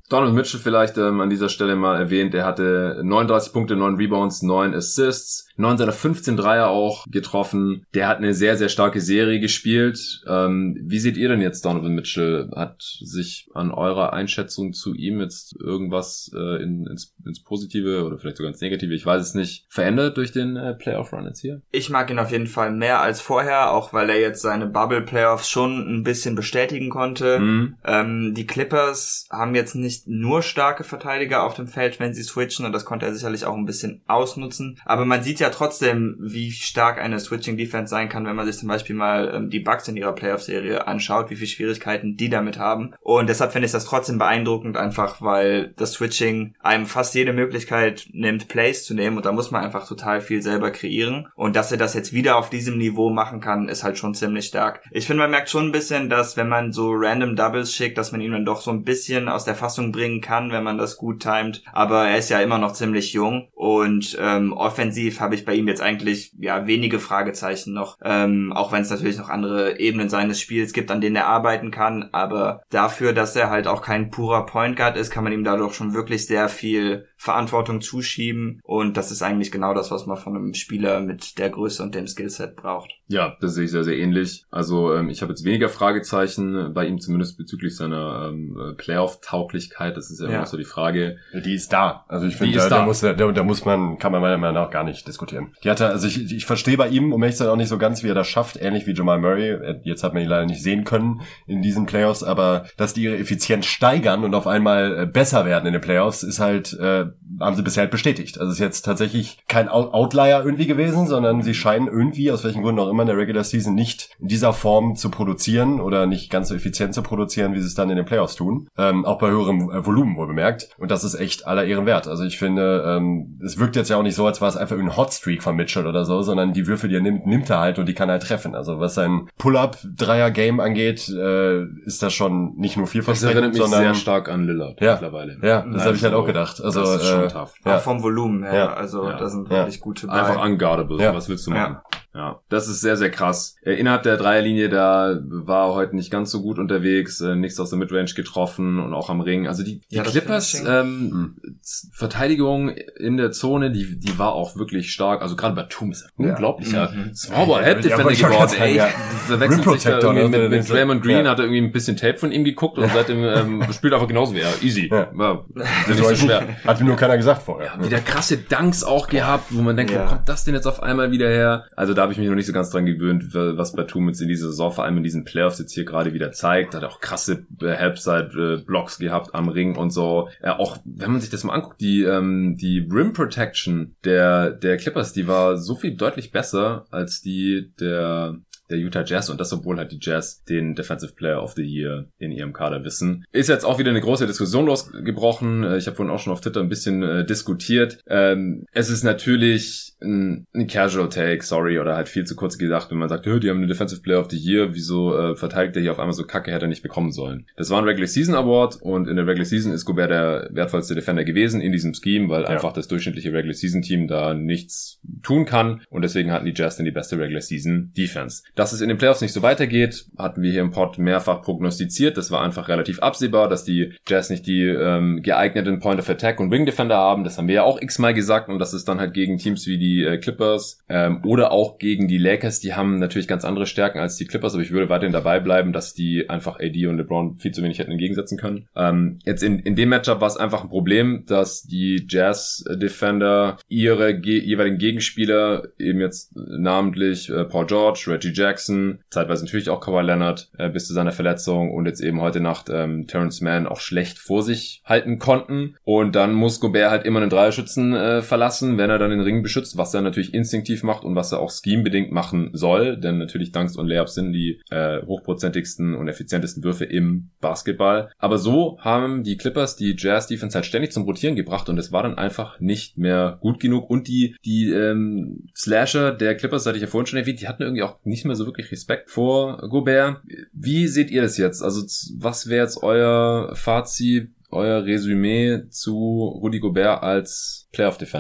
Donovan Mitchell vielleicht ähm, an dieser Stelle mal erwähnt, er hatte neununddreißig Punkte, neun Rebounds, neun Assists, neun seiner fünfzehn Dreier auch getroffen. Der hat eine sehr, sehr starke Serie gespielt. Ähm, wie seht ihr denn jetzt Donovan Mitchell? Hat sich an eurer Einschätzung zu ihm jetzt irgendwas äh, in, ins, ins Positive oder vielleicht sogar ins Negative, ich weiß es nicht, verändert durch den äh, Playoff-Run jetzt hier? Ich mag ihn auf jeden Fall mehr als vorher, auch weil er jetzt seine Bubble-Playoffs schon ein bisschen bestätigen konnte. Mhm. Ähm, die Clippers haben jetzt nicht nur starke Verteidiger auf dem Feld, wenn sie switchen, und das konnte er sicherlich auch ein bisschen ausnutzen. Aber man sieht ja trotzdem, wie stark eine Switching-Defense sein kann, wenn man sich zum Beispiel mal ähm, die Bucks in ihrer Playoff-Serie anschaut, wie viele Schwierigkeiten die damit haben. Und deshalb finde ich das trotzdem beeindruckend, einfach weil das Switching einem fast jede Möglichkeit nimmt, Plays zu nehmen, und da muss man einfach total viel selber kreieren. Und dass er das jetzt wieder auf diesem Niveau machen kann, ist halt schon ziemlich stark. Ich finde, man merkt schon ein bisschen, dass wenn man so random Doubles schickt, dass man ihn dann doch so ein bisschen aus der Fassung bringen kann, wenn man das gut timet. Aber er ist ja immer noch ziemlich jung, und ähm, offensiv habe ich bei ihm jetzt eigentlich ja wenige Fragezeichen noch, ähm, auch wenn es natürlich noch andere Ebenen seines Spiels gibt, an denen er arbeiten kann, aber dafür, dass er halt auch kein purer Point Guard ist, kann man ihm dadurch schon wirklich sehr viel Verantwortung zuschieben, und das ist eigentlich genau das, was man von einem Spieler mit der Größe und dem Skillset braucht. Ja, das sehe ich sehr, sehr ähnlich. Also ähm, ich habe jetzt weniger Fragezeichen bei ihm, zumindest bezüglich seiner ähm, Playoff-Tauglichkeit. Das ist ja, ja immer so die Frage. Die ist da. Also ich finde, da, da muss da, da muss man, kann man meiner Meinung nach gar nicht diskutieren. Die hatte, also ich, ich verstehe bei ihm, um ehrlich zu sein, auch nicht so ganz, wie er das schafft, ähnlich wie Jamal Murray. Jetzt hat man ihn leider nicht sehen können in diesen Playoffs, aber dass die ihre Effizienz steigern und auf einmal besser werden in den Playoffs, ist halt, äh, haben sie bisher halt bestätigt. Also es ist jetzt tatsächlich kein Outlier irgendwie gewesen, sondern sie scheinen irgendwie, aus welchen Gründen auch immer, in der Regular Season nicht in dieser Form zu produzieren oder nicht ganz so effizient zu produzieren, wie sie es dann in den Playoffs tun. Ähm, auch bei höherem äh, Volumen wohl bemerkt. Und das ist echt aller Ehren wert. Also ich finde, ähm, es wirkt jetzt ja auch nicht so, als war es einfach ein Hotstreak von Mitchell oder so, sondern die Würfe, die er nimmt, nimmt er halt, und die kann er halt treffen. Also was sein Pull-Up-Dreier-Game angeht, äh, ist das schon nicht nur vielversprechend, sondern... Das erinnert mich sondern, sehr stark an Lillard ja, mittlerweile. Ja, das also, habe ich halt auch gedacht. Also das ist schon äh, tough. Auch ja. vom Volumen her, ja. also ja. da sind ja. wirklich gute bei. Einfach unguardable, ja. Was willst du machen? Ja. Ja, das ist sehr, sehr krass. Äh, innerhalb der Dreierlinie, da war er heute nicht ganz so gut unterwegs, äh, nichts aus der Midrange getroffen und auch am Ring. Also die, die ja, Clippers ähm, mhm. Verteidigung in der Zone, die die war auch wirklich stark. Also gerade Batum ist ein ja. unglaublicher mhm. Smallball-Head-Defender ja, geworden. Ey, ja. Der wechselt sich da irgendwie mit, mit Draymond Green, ja. hat er irgendwie ein bisschen Tape von ihm geguckt, und ja. seitdem ähm, spielt einfach genauso wie er. Easy. Ja. Ja. Das ist nicht so schwer. Hat mir nur keiner gesagt vorher. Ja, wieder krasse Dunks auch gehabt, wo man denkt, ja. wo kommt das denn jetzt auf einmal wieder her? Also da habe ich mich noch nicht so ganz dran gewöhnt, was Batum jetzt in dieser Saison, vor allem in diesen Playoffs jetzt hier gerade wieder zeigt. Hat auch krasse Helpside-Blocks gehabt am Ring und so. Ja, auch wenn man sich das mal anguckt, die ähm, die Rim Protection der der Clippers, die war so viel deutlich besser als die der der Utah Jazz, und das, obwohl halt die Jazz den Defensive Player of the Year in ihrem Kader wissen. Ist jetzt auch wieder eine große Diskussion losgebrochen. Ich habe vorhin auch schon auf Twitter ein bisschen äh, diskutiert. Ähm, es ist natürlich ein, ein Casual Take, sorry, oder halt viel zu kurz gedacht, wenn man sagt, die haben einen Defensive Player of the Year, wieso äh, verteidigt der hier auf einmal so kacke, hätte er nicht bekommen sollen. Das war ein Regular Season Award, und in der Regular Season ist Gobert der wertvollste Defender gewesen in diesem Scheme, weil ja. einfach das durchschnittliche Regular Season Team da nichts tun kann, und deswegen hatten die Jazz dann die beste Regular Season Defense. Dass es in den Playoffs nicht so weitergeht, hatten wir hier im Pod mehrfach prognostiziert. Das war einfach relativ absehbar, dass die Jazz nicht die ähm, geeigneten Point of Attack und Wing Defender haben. Das haben wir ja auch x-mal gesagt, und das ist dann halt gegen Teams wie die äh, Clippers ähm, oder auch gegen die Lakers. Die haben natürlich ganz andere Stärken als die Clippers, aber ich würde weiterhin dabei bleiben, dass die einfach A D und LeBron viel zu wenig hätten entgegensetzen können. Ähm, jetzt in, in dem Matchup war es einfach ein Problem, dass die Jazz Defender ihre ge- jeweiligen Gegenspieler, eben jetzt namentlich äh, Paul George, Reggie Jackson, zeitweise natürlich auch Kawhi Leonard äh, bis zu seiner Verletzung, und jetzt eben heute Nacht ähm, Terrence Mann auch schlecht vor sich halten konnten. Und dann muss Gobert halt immer einen Dreierschützen äh, verlassen, wenn er dann den Ring beschützt, was er natürlich instinktiv macht und was er auch schemebedingt machen soll, denn natürlich Dunks und Layups sind die äh, hochprozentigsten und effizientesten Würfe im Basketball. Aber so haben die Clippers die Jazz-Defense halt ständig zum Rotieren gebracht, und es war dann einfach nicht mehr gut genug, und die die ähm, Slasher der Clippers, das hatte ich ja vorhin schon erwähnt, die hatten irgendwie auch nicht mehr so wirklich Respekt vor Gobert. Wie seht ihr das jetzt? Also was wäre jetzt euer Fazit, euer Resümee zu Rudy Gobert als Playoff-Defender?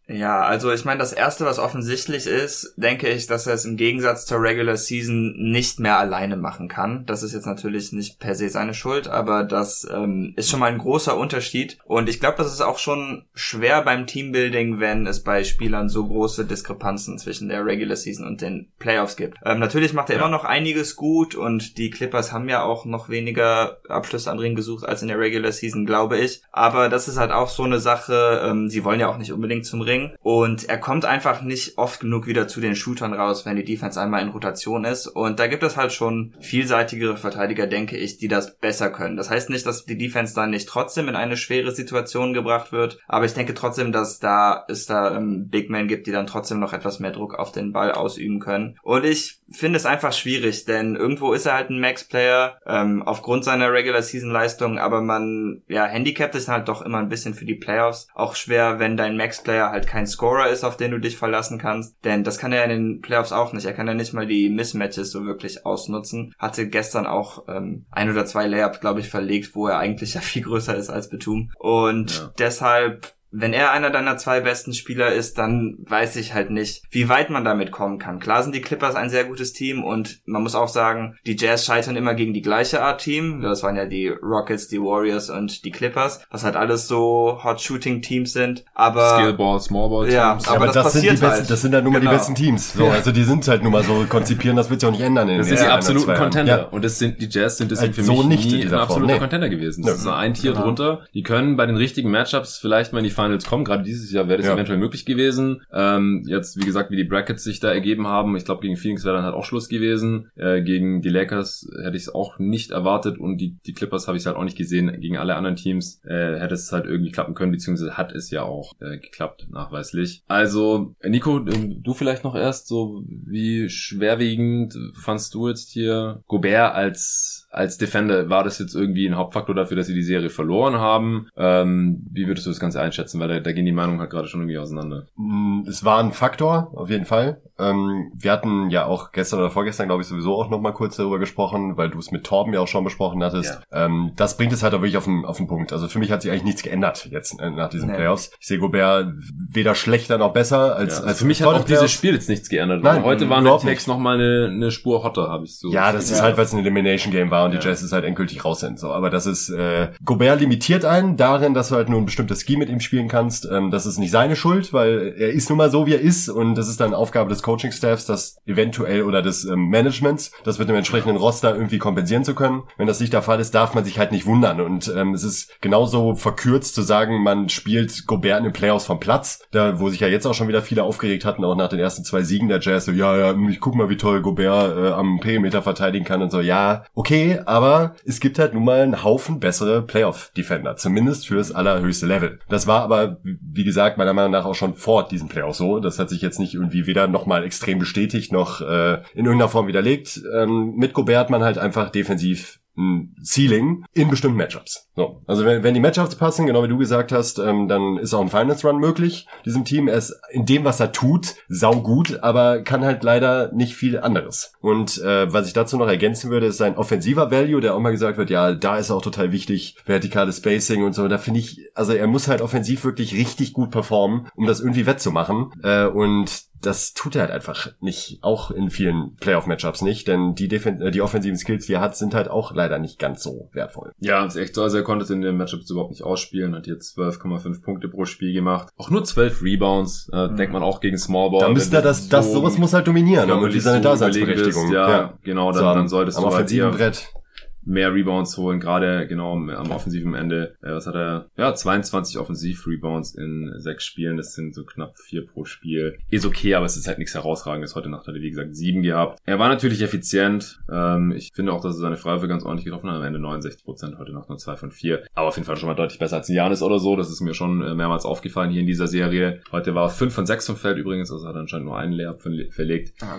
Ja, also ich meine, das Erste, was offensichtlich ist, denke ich, dass er es im Gegensatz zur Regular Season nicht mehr alleine machen kann. Das ist jetzt natürlich nicht per se seine Schuld, aber das ähm, ist schon mal ein großer Unterschied. Und ich glaube, das ist auch schon schwer beim Teambuilding, wenn es bei Spielern so große Diskrepanzen zwischen der Regular Season und den Playoffs gibt. Ähm, natürlich macht er ja. immer noch einiges gut und die Clippers haben ja auch noch weniger Abschlüsse am Ring gesucht als in der Regular Season, glaube ich. Aber das ist halt auch so eine Sache, ähm, sie wollen ja auch nicht unbedingt zum Ring. Und er kommt einfach nicht oft genug wieder zu den Shootern raus, wenn die Defense einmal in Rotation ist. Und da gibt es halt schon vielseitigere Verteidiger, denke ich, die das besser können. Das heißt nicht, dass die Defense dann nicht trotzdem in eine schwere Situation gebracht wird. Aber ich denke trotzdem, dass da es da ähm, Big Men gibt, die dann trotzdem noch etwas mehr Druck auf den Ball ausüben können. Und ich finde es einfach schwierig, denn irgendwo ist er halt ein Max-Player ähm, aufgrund seiner Regular-Season-Leistung. Aber man, ja, handicapt ist halt doch immer ein bisschen für die Playoffs. Auch schwer, wenn dein Max-Player halt kein Scorer ist, auf den du dich verlassen kannst. Denn das kann er in den Playoffs auch nicht. Er kann ja nicht mal die Mismatches so wirklich ausnutzen. Hatte gestern auch ähm, ein oder zwei Layups, glaube ich, verlegt, wo er eigentlich ja viel größer ist als Batum. Und ja. deshalb... Wenn er einer deiner zwei besten Spieler ist, dann weiß ich halt nicht, wie weit man damit kommen kann. Klar sind die Clippers ein sehr gutes Team und man muss auch sagen, die Jazz scheitern immer gegen die gleiche Art Team. Das waren ja die Rockets, die Warriors und die Clippers, was halt alles so Hot-Shooting-Teams sind. Aber Skillball, Smallball-Teams. Ja, aber, aber das, das passiert sind die halt. Besten, das sind halt nun mal genau. die besten Teams. So, also die sind halt nun mal so konzipieren, das wird sich auch nicht ändern. In das den sind die absoluten Contender. Ja. Und das sind die Jazz sind deswegen also für so mich nicht nie ein absoluter Form. Nee. Contender gewesen. Das Ja. ist so ein Tier genau. drunter. Die können bei den richtigen Matchups vielleicht mal in die Finals kommen. Gerade dieses Jahr wäre das ja. eventuell möglich gewesen. Ähm, jetzt, wie gesagt, wie die Brackets sich da ergeben haben. Ich glaube, gegen Phoenix wäre dann halt auch Schluss gewesen. Äh, gegen die Lakers hätte ich es auch nicht erwartet und die, die Clippers habe ich halt auch nicht gesehen. Gegen alle anderen Teams äh, hätte es halt irgendwie klappen können, beziehungsweise hat es ja auch äh, geklappt, nachweislich. Also, Nico, du vielleicht noch erst, so wie schwerwiegend fandst du jetzt hier Gobert als als Defender? War das jetzt irgendwie ein Hauptfaktor dafür, dass sie die Serie verloren haben? Ähm, wie würdest du das Ganze einschätzen? Weil da, da gehen die Meinungen halt gerade schon irgendwie auseinander. Es war ein Faktor, auf jeden Fall. Ähm, wir hatten ja auch gestern oder vorgestern, glaube ich, sowieso auch nochmal kurz darüber gesprochen, weil du es mit Torben ja auch schon besprochen hattest. Ja. Ähm, das bringt es halt auch wirklich auf den, auf den Punkt. Also für mich hat sich eigentlich nichts geändert jetzt äh, nach diesen nee. Playoffs. Ich sehe Gobert weder schlechter noch besser als, ja, als für mich hat auch dieses Spiel jetzt nichts geändert. Nein, heute waren die Takes nochmal eine, eine Spur hotter, habe ich so. Ja, das ja. ist halt, weil es ein Elimination Game war und ja. die Jazz ist halt endgültig raus sind. So, aber das ist, äh, Gobert limitiert einen darin, dass du halt nur ein bestimmtes Scheme mit ihm spielen kannst. Ähm, das ist nicht seine Schuld, weil er ist nun mal so, wie er ist und das ist dann Aufgabe des Coaching-Staffs, das eventuell oder des ähm, Managements, das mit dem entsprechenden Roster irgendwie kompensieren zu können. Wenn das nicht der Fall ist, darf man sich halt nicht wundern und ähm, es ist genauso verkürzt zu sagen, man spielt Gobert in den Playoffs vom Platz, da wo sich ja jetzt auch schon wieder viele aufgeregt hatten, auch nach den ersten zwei Siegen der Jazz, so ja, ja, ich guck mal, wie toll Gobert äh, am Perimeter verteidigen kann und so, ja, okay, aber es gibt halt nun mal einen Haufen bessere Playoff-Defender, zumindest fürs allerhöchste Level. Das war aber, wie gesagt, meiner Meinung nach auch schon vor diesen Playoffs so, das hat sich jetzt nicht irgendwie weder nochmal extrem bestätigt, noch äh, in irgendeiner Form widerlegt. Ähm, mit Gobert hat man halt einfach defensiv ein Ceiling in bestimmten Matchups. So, also wenn, wenn die Matchups passen, genau wie du gesagt hast, ähm, dann ist auch ein Finals Run möglich. Diesem Team, er ist in dem, was er tut, saugut, aber kann halt leider nicht viel anderes. Und äh, was ich dazu noch ergänzen würde, ist sein offensiver Value, der auch mal gesagt wird, ja, da ist auch total wichtig, vertikales Spacing und so. Da finde ich, also er muss halt offensiv wirklich richtig gut performen, um das irgendwie wettzumachen. Äh, und das tut er halt einfach nicht, auch in vielen Playoff-Matchups nicht, denn die, Defen- die offensiven Skills, die er hat, sind halt auch leider nicht ganz so wertvoll. Ja, ist echt so, also er konnte es in den Matchups überhaupt nicht ausspielen, hat jetzt zwölf Komma fünf Punkte pro Spiel gemacht, auch nur zwölf Rebounds, äh, mhm. denkt man auch gegen Smallball. Da müsste er das, so das, sowas muss halt dominieren, und irgendwie seine so Daseinsberechtigung. Ja, ja, genau, dann, so, dann solltest am du halt offensiven Brett mehr Rebounds holen, gerade genau am offensiven Ende. Äh, was hat er? Ja, zweiundzwanzig Offensiv-Rebounds in sechs Spielen. Das sind so knapp vier pro Spiel. Ist okay, aber es ist halt nichts Herausragendes. Heute Nacht hat er, wie gesagt, sieben gehabt. Er war natürlich effizient. Ähm, ich finde auch, dass er seine Freiwürfe ganz ordentlich getroffen hat. Am Ende neunundsechzig Prozent, heute Nacht nur zwei von vier. Aber auf jeden Fall schon mal deutlich besser als ein Giannis oder so. Das ist mir schon mehrmals aufgefallen hier in dieser Serie. Heute war er fünf von sechs vom Feld übrigens. Also hat er anscheinend nur einen Layup verlegt. Ah, okay.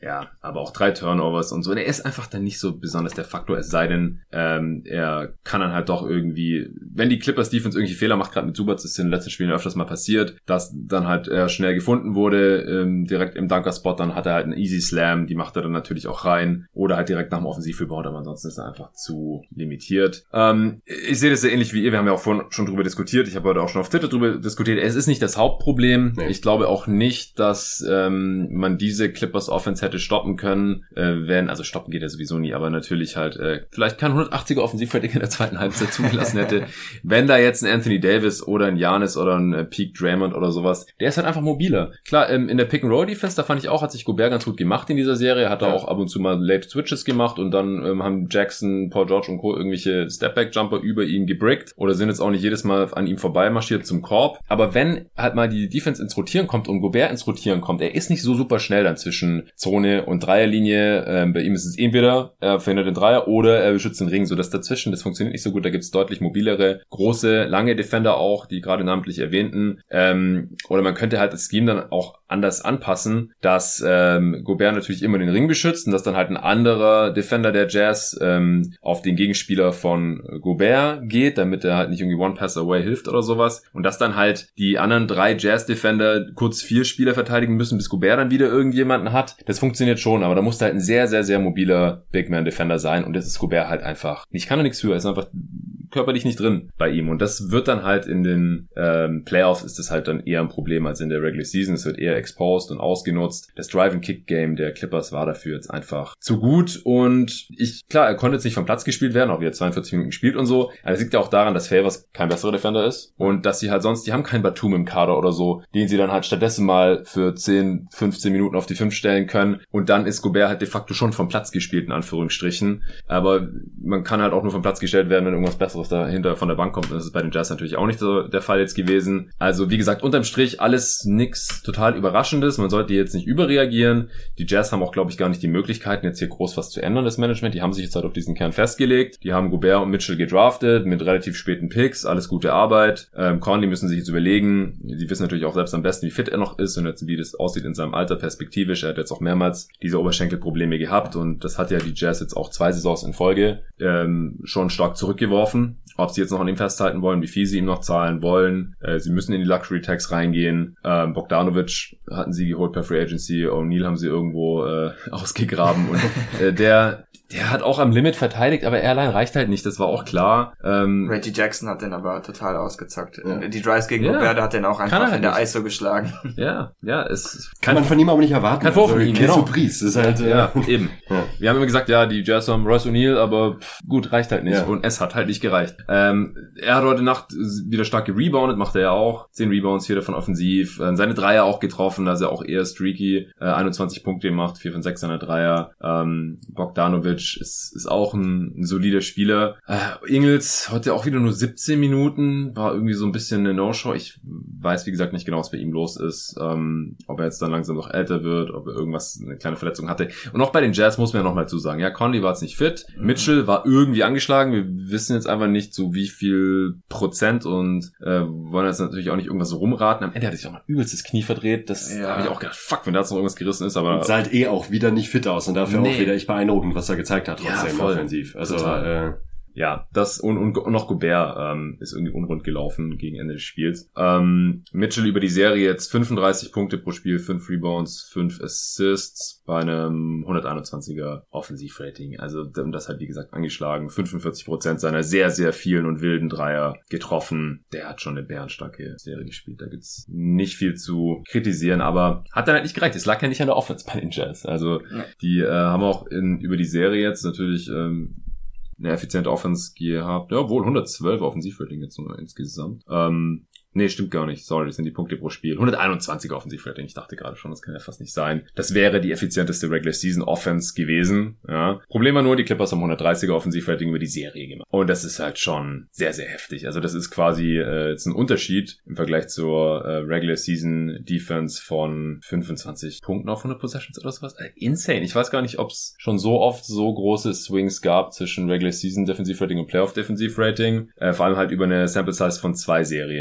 Ja, aber auch drei Turnovers und so. Und er ist einfach dann nicht so besonders der Faktor, es sei denn, ähm, er kann dann halt doch irgendwie, wenn die Clippers Defense irgendwie Fehler macht, gerade mit Zubac, das ist in den letzten Spielen öfters mal passiert, dass dann halt er schnell gefunden wurde, ähm, direkt im Dunker-Spot, dann hat er halt einen Easy Slam, die macht er dann natürlich auch rein, oder halt direkt nach dem Offensiv-Rebound, aber ansonsten ist er einfach zu limitiert. Ähm, ich sehe das sehr ähnlich wie ihr, wir haben ja auch vorhin schon drüber diskutiert, ich habe heute auch schon auf Twitter drüber diskutiert, es ist nicht das Hauptproblem, nee. Ich glaube auch nicht, dass ähm, man diese Clippers Offense hätte stoppen können, äh, wenn, also stoppen geht ja sowieso nie, aber natürlich halt, äh, vielleicht kein hundertachtziger Offensivrating in der zweiten Halbzeit zugelassen hätte, wenn da jetzt ein Anthony Davis oder ein Giannis oder ein äh, Peak Draymond oder sowas, der ist halt einfach mobiler. Klar, ähm, in der Pick-and-Roll-Defense, da fand ich auch, hat sich Gobert ganz gut gemacht in dieser Serie, hat er ja auch ab und zu mal Late Switches gemacht und dann ähm, haben Jackson, Paul George und Co. irgendwelche Stepback-Jumper über ihn gebrickt oder sind jetzt auch nicht jedes Mal an ihm vorbeimarschiert zum Korb. Aber wenn halt mal die Defense ins Rotieren kommt und Gobert ins Rotieren kommt, er ist nicht so super schnell dann zwischen Zone und Dreierlinie. Ähm, bei ihm ist es entweder er verhindert den Dreier oder er beschützt den Ring, so dass dazwischen, das funktioniert nicht so gut. Da gibt es deutlich mobilere, große, lange Defender auch, die gerade namentlich erwähnten. Ähm, oder man könnte halt das Scheme dann auch anders anpassen, dass ähm, Gobert natürlich immer den Ring beschützt und dass dann halt ein anderer Defender der Jazz ähm, auf den Gegenspieler von Gobert geht, damit er halt nicht irgendwie One Pass Away hilft oder sowas. Und dass dann halt die anderen drei Jazz-Defender kurz vier Spieler verteidigen müssen, bis Gobert dann wieder irgendjemanden hat. Das funktioniert schon, aber da muss halt ein sehr, sehr, sehr mobiler Big-Man-Defender sein und das ist Gobert halt einfach. Ich kann da nichts für, er ist einfach körperlich nicht drin bei ihm und das wird dann halt in den ähm, Playoffs ist das halt dann eher ein Problem als in der Regular Season. Es wird eher exposed und ausgenutzt. Das Drive-and-Kick-Game der Clippers war dafür jetzt einfach zu gut und ich, klar, er konnte jetzt nicht vom Platz gespielt werden, auch wie er zweiundvierzig Minuten gespielt und so, aber das liegt ja auch daran, dass Favors kein besserer Defender ist und dass sie halt sonst, die haben keinen Batum im Kader oder so, den sie dann halt stattdessen mal für zehn, fünfzehn Minuten auf die fünf stellen können und dann ist Gobert halt de facto schon vom Platz gespielt, in Anführungsstrichen, aber man kann halt auch nur vom Platz gestellt werden, wenn irgendwas Besseres dahinter von der Bank kommt und das ist bei den Jazz natürlich auch nicht so der Fall jetzt gewesen. Also wie gesagt, unterm Strich alles nix total Überraschendes, man sollte jetzt nicht überreagieren. Die Jazz haben auch, glaube ich, gar nicht die Möglichkeiten, jetzt hier groß was zu ändern, das Management. Die haben sich jetzt halt auf diesen Kern festgelegt. Die haben Gobert und Mitchell gedraftet mit relativ späten Picks, alles gute Arbeit. Ähm, Conley müssen sich jetzt überlegen, die wissen natürlich auch selbst am besten, wie fit er noch ist und jetzt, wie das aussieht in seinem Alter perspektivisch. Er hat jetzt auch mehrmals diese Oberschenkelprobleme gehabt und das hat ja die Jazz jetzt auch zwei Saisons in Folge ähm, schon stark zurückgeworfen. Ob sie jetzt noch an ihm festhalten wollen, wie viel sie ihm noch zahlen wollen. Äh, sie müssen in die Luxury Tax reingehen. Ähm, Bogdanovic hatten sie geholt per Free Agency. O'Neal haben sie irgendwo äh, ausgegraben. Und äh, der der hat auch am Limit verteidigt, aber er allein reicht halt nicht. Das war auch klar. Ähm, Reggie Jackson hat den aber total ausgezockt. Ja. Die Drives gegen Gobert, ja. hat den auch einfach halt in der nicht. I S O geschlagen. Ja, ja. es Kann man von ihm aber nicht erwarten. Kein Vorwurf von ihm, genau. Surprise. Das ist halt, ja, äh, eben. Ja. Wir haben immer gesagt, ja, die Jazz haben Royce O'Neal, aber pff, gut, reicht halt nicht. Ja. Und es hat halt nicht gereicht. Ähm, er hat heute Nacht wieder stark gereboundet, macht er ja auch. Zehn Rebounds, vier davon offensiv. Äh, seine Dreier auch getroffen, also auch eher streaky. Äh, einundzwanzig Punkte gemacht, vier von sechs seiner Dreier. Ähm, Bogdanovic ist, ist auch ein, ein solider Spieler. Äh, Ingles heute auch wieder nur siebzehn Minuten, war irgendwie so ein bisschen eine No-Show. Ich weiß, wie gesagt, nicht genau, was bei ihm los ist. Ähm, ob er jetzt dann langsam noch älter wird, ob er irgendwas, eine kleine Verletzung hatte. Und auch bei den Jazz muss man ja nochmal zusagen. Ja, Conley war jetzt nicht fit. Mhm. Mitchell war irgendwie angeschlagen. Wir wissen jetzt einfach nicht, so wie viel Prozent und äh, wollen jetzt natürlich auch nicht irgendwas so rumraten. Am Ende hatte ich auch mal übelst das Knie verdreht. Das ja. habe ich auch gedacht, fuck, wenn da jetzt noch irgendwas gerissen ist. Aber und sah halt eh auch wieder nicht fit aus und dafür nee. auch wieder echt beeindruckend, was er gezeigt hat trotzdem ja, voll. Offensiv. Also äh, ja, das und, und, und noch Gobert ähm, ist irgendwie unrund gelaufen gegen Ende des Spiels. Ähm, Mitchell über die Serie jetzt fünfunddreißig Punkte pro Spiel, fünf Rebounds, fünf Assists bei einem hunderteinundzwanziger Offensivrating. Also das hat wie gesagt angeschlagen. fünfundvierzig Prozent seiner sehr, sehr vielen und wilden Dreier getroffen. Der hat schon eine bärenstarke Serie gespielt. Da gibt's nicht viel zu kritisieren, aber hat dann halt nicht gereicht. Es lag ja nicht an der Offense bei den Jazz. Also die äh, haben auch in, über die Serie jetzt natürlich ähm, eine effiziente Offense gehabt. Ja, wohl hundertzwölf Offensivrating jetzt nur insgesamt. Ähm, nee, stimmt gar nicht. Sorry, das sind die Punkte pro Spiel. hunderteinundzwanzig Offensivrating. Ich dachte gerade schon, das kann ja fast nicht sein. Das wäre die effizienteste Regular Season Offense gewesen. Ja. Problem war nur, die Clippers haben hundertdreißiger Offensivrating über die Serie gemacht. Und das ist halt schon sehr, sehr heftig. Also das ist quasi äh, jetzt ein Unterschied im Vergleich zur äh, Regular Season Defense von fünfundzwanzig Punkten auf hundert Possessions oder sowas. Äh, insane. Ich weiß gar nicht, ob es schon so oft so große Swings gab zwischen Regular Season Defensivrating und Playoff Defensivrating. Äh, vor allem halt über eine Sample Size von zwei Serien. Jetzt nicht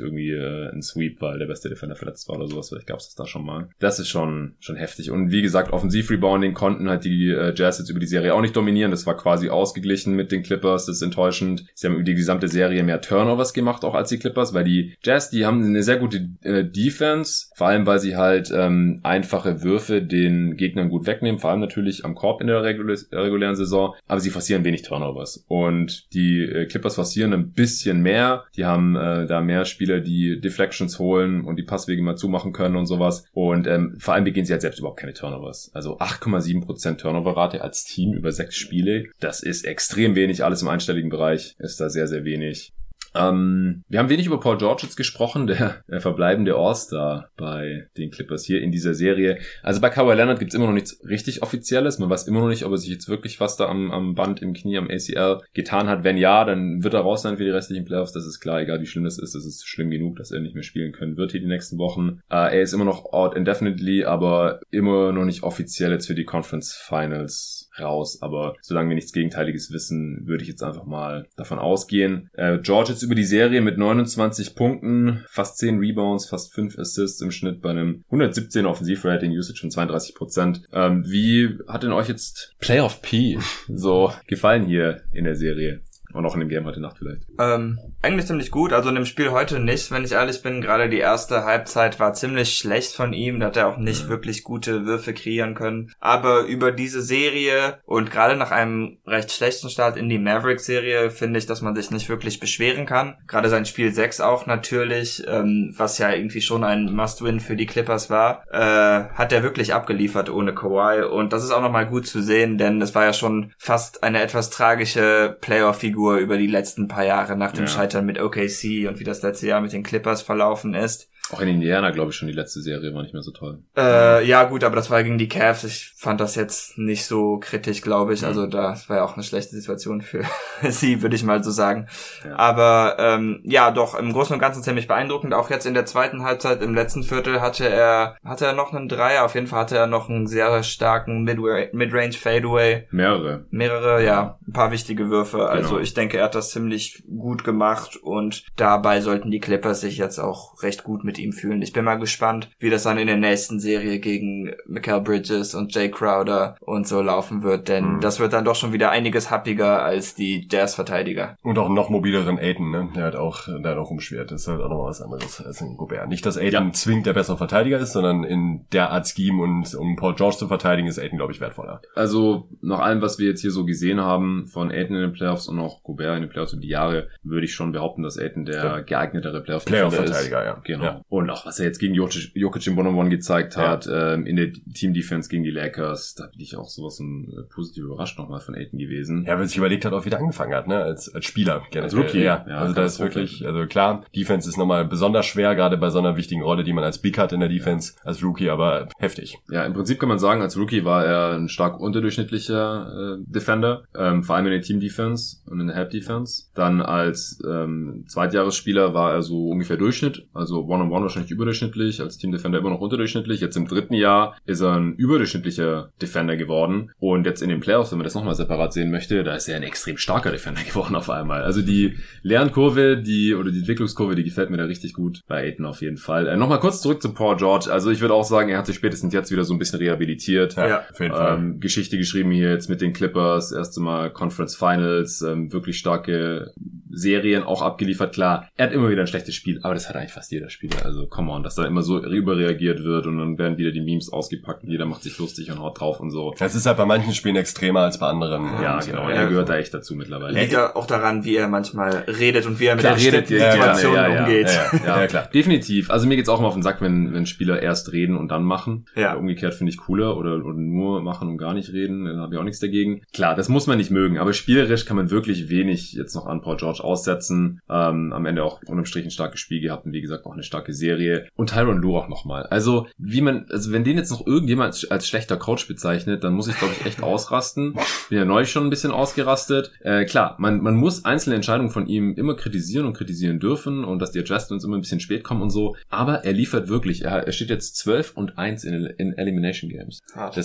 irgendwie äh, ein Sweep, weil der beste Defender verletzt war oder sowas. Vielleicht gab es das da schon mal. Das ist schon schon heftig. Und wie gesagt, Offensiv-Rebounding konnten halt die äh, Jazz jetzt über die Serie auch nicht dominieren. Das war quasi ausgeglichen mit den Clippers. Das ist enttäuschend. Sie haben über die gesamte Serie mehr Turnovers gemacht, auch als die Clippers, weil die Jazz, die haben eine sehr gute äh, Defense, vor allem weil sie halt ähm, einfache Würfe den Gegnern gut wegnehmen, vor allem natürlich am Korb in der regul- regulären Saison, aber sie forcieren wenig Turnovers. Und die äh, Clippers forcieren ein bisschen mehr. Die haben äh, da mehr Spieler, die Deflections holen und die Passwege mal zumachen können und sowas. Und ähm, vor allem begehen sie halt selbst überhaupt keine Turnovers. Also acht Komma sieben Prozent Turnoverrate als Team über sechs Spiele. Das ist extrem wenig. Alles im einstelligen Bereich ist da sehr, sehr wenig. Ähm, wir haben wenig über Paul George jetzt gesprochen, der, der verbleibende All-Star bei den Clippers hier in dieser Serie. Also bei Kawhi Leonard gibt's immer noch nichts richtig Offizielles. Man weiß immer noch nicht, ob er sich jetzt wirklich was da am, am Band, im Knie, am A C L getan hat. Wenn ja, dann wird er raus sein für die restlichen Playoffs. Das ist klar, egal wie schlimm das ist. Das ist schlimm genug, dass er nicht mehr spielen können wird hier die nächsten Wochen. Äh, er ist immer noch out indefinitely, aber immer noch nicht offiziell jetzt für die Conference Finals raus. Aber solange wir nichts Gegenteiliges wissen, würde ich jetzt einfach mal davon ausgehen. Äh, George jetzt über die Serie mit neunundzwanzig Punkten, fast zehn Rebounds, fast fünf Assists im Schnitt bei einem hundertsiebzehn Offensivrating, Usage von zweiunddreißig Prozent. Ähm, wie hat denn euch jetzt Playoff P so gefallen hier in der Serie? Und auch in dem Game heute Nacht vielleicht. Ähm, eigentlich ziemlich gut. Also in dem Spiel heute nicht, wenn ich ehrlich bin. Gerade die erste Halbzeit war ziemlich schlecht von ihm. Da hat er auch nicht ja. wirklich gute Würfe kreieren können. Aber über diese Serie und gerade nach einem recht schlechten Start in die Mavericks-Serie finde ich, dass man sich nicht wirklich beschweren kann. Gerade sein Spiel sechs auch natürlich, ähm, was ja irgendwie schon ein Must-Win für die Clippers war, äh, hat er wirklich abgeliefert ohne Kawhi. Und das ist auch nochmal gut zu sehen, denn es war ja schon fast eine etwas tragische Playoff-Figur über die letzten paar Jahre nach dem ja. Scheitern mit O K C und wie das letzte Jahr mit den Clippers verlaufen ist. Auch in Indiana, glaube ich, schon die letzte Serie war nicht mehr so toll. Äh, ja gut, aber das war gegen die Cavs. Ich fand das jetzt nicht so kritisch, glaube ich. Mhm. Also das war ja auch eine schlechte Situation für sie, würde ich mal so sagen. Ja. Aber ähm, ja, doch im Großen und Ganzen ziemlich beeindruckend. Auch jetzt in der zweiten Halbzeit, im letzten Viertel hatte er hatte er noch einen Dreier. Auf jeden Fall hatte er noch einen sehr starken Mid- Midrange Fadeaway. Mehrere. Mehrere, ja. Ein paar wichtige Würfe. Genau. Also ich denke, er hat das ziemlich gut gemacht und dabei sollten die Clippers sich jetzt auch recht gut mit ihm fühlen. Ich bin mal gespannt, wie das dann in der nächsten Serie gegen Mikal Bridges und Jay Crowder und so laufen wird, denn mhm. das wird dann doch schon wieder einiges happiger als die Jazz-Verteidiger. Und auch einen noch mobileren Aiden, ne? Der hat auch, der hat auch rumschwert. Das ist halt auch noch was anderes als ein Gobert. Nicht, dass Aiden ja. zwingend der bessere Verteidiger ist, sondern in der Art Scheme und um Paul George zu verteidigen, ist Aiden, glaube ich, wertvoller. Also, nach allem, was wir jetzt hier so gesehen haben von Aiden in den Playoffs und auch Gobert in den Playoffs über die Jahre, würde ich schon behaupten, dass Aiden der ja. geeignetere Playoff-Verteidiger Playoff ist. Ja. Genau. Ja. Und auch was er jetzt gegen Jokic, Jokic im One-on-One gezeigt hat, ja. ähm, in der Team-Defense gegen die Lakers, da bin ich auch sowas ein äh, positiv überrascht nochmal von Aiden gewesen. Ja, weil sich überlegt hat, auch wieder angefangen hat, ne, als als Spieler. Als Rookie. Ja, ja also da ist wirklich, also klar, Defense ist nochmal besonders schwer, gerade bei so einer wichtigen Rolle, die man als Big hat in der Defense, als Rookie, aber heftig. Ja, im Prinzip kann man sagen, als Rookie war er ein stark unterdurchschnittlicher äh, Defender, ähm, vor allem in der Team-Defense und in der Help-Defense. Dann als ähm, Zweitjahresspieler war er so ungefähr Durchschnitt, also One-on-One wahrscheinlich überdurchschnittlich, als Team-Defender immer noch unterdurchschnittlich. Jetzt im dritten Jahr ist er ein überdurchschnittlicher Defender geworden. Und jetzt in den Playoffs, wenn man das nochmal separat sehen möchte, da ist er ein extrem starker Defender geworden auf einmal. Also die Lernkurve, die oder die Entwicklungskurve, die gefällt mir da richtig gut bei Aiden auf jeden Fall. Äh, nochmal kurz zurück zu Paul George. Also ich würde auch sagen, er hat sich spätestens jetzt wieder so ein bisschen rehabilitiert. Ja, auf jeden Fall. Ähm, Geschichte geschrieben hier jetzt mit den Clippers. Erste Mal Conference Finals, ähm, wirklich starke Serien auch abgeliefert. Klar, er hat immer wieder ein schlechtes Spiel, aber das hat eigentlich fast jeder Spieler. Also come on, dass da immer so überreagiert wird und dann werden wieder die Memes ausgepackt und jeder macht sich lustig und haut drauf und so. Das ist halt bei manchen Spielen extremer als bei anderen. Ja, und genau. Er gehört da echt dazu mittlerweile. Liegt ja auch daran, wie er manchmal redet und wie er mit klar, der redet, Situation ja, ja, umgeht. Ja, ja, ja, ja, klar. Definitiv. Also mir geht's auch immer auf den Sack, wenn, wenn Spieler erst reden und dann machen. Ja. Umgekehrt finde ich cooler oder, oder nur machen und gar nicht reden. Da habe ich auch nichts dagegen. Klar, das muss man nicht mögen, aber spielerisch kann man wirklich wenig jetzt noch an Paul George aussetzen. Ähm, am Ende auch unterm Strich ein starkes Spiel gehabt und wie gesagt auch eine starke Serie. Und Tyronn Lue auch nochmal. Also wie man, also wenn den jetzt noch irgendjemand als, als schlechter Coach bezeichnet, dann muss ich glaube ich echt ausrasten. Bin ja neulich schon ein bisschen ausgerastet. Äh, klar, man, man muss einzelne Entscheidungen von ihm immer kritisieren und kritisieren dürfen und dass die Adjustments immer ein bisschen spät kommen und so. Aber er liefert wirklich. Er, er steht jetzt zwölf und eins in, in Elimination Games. Das ist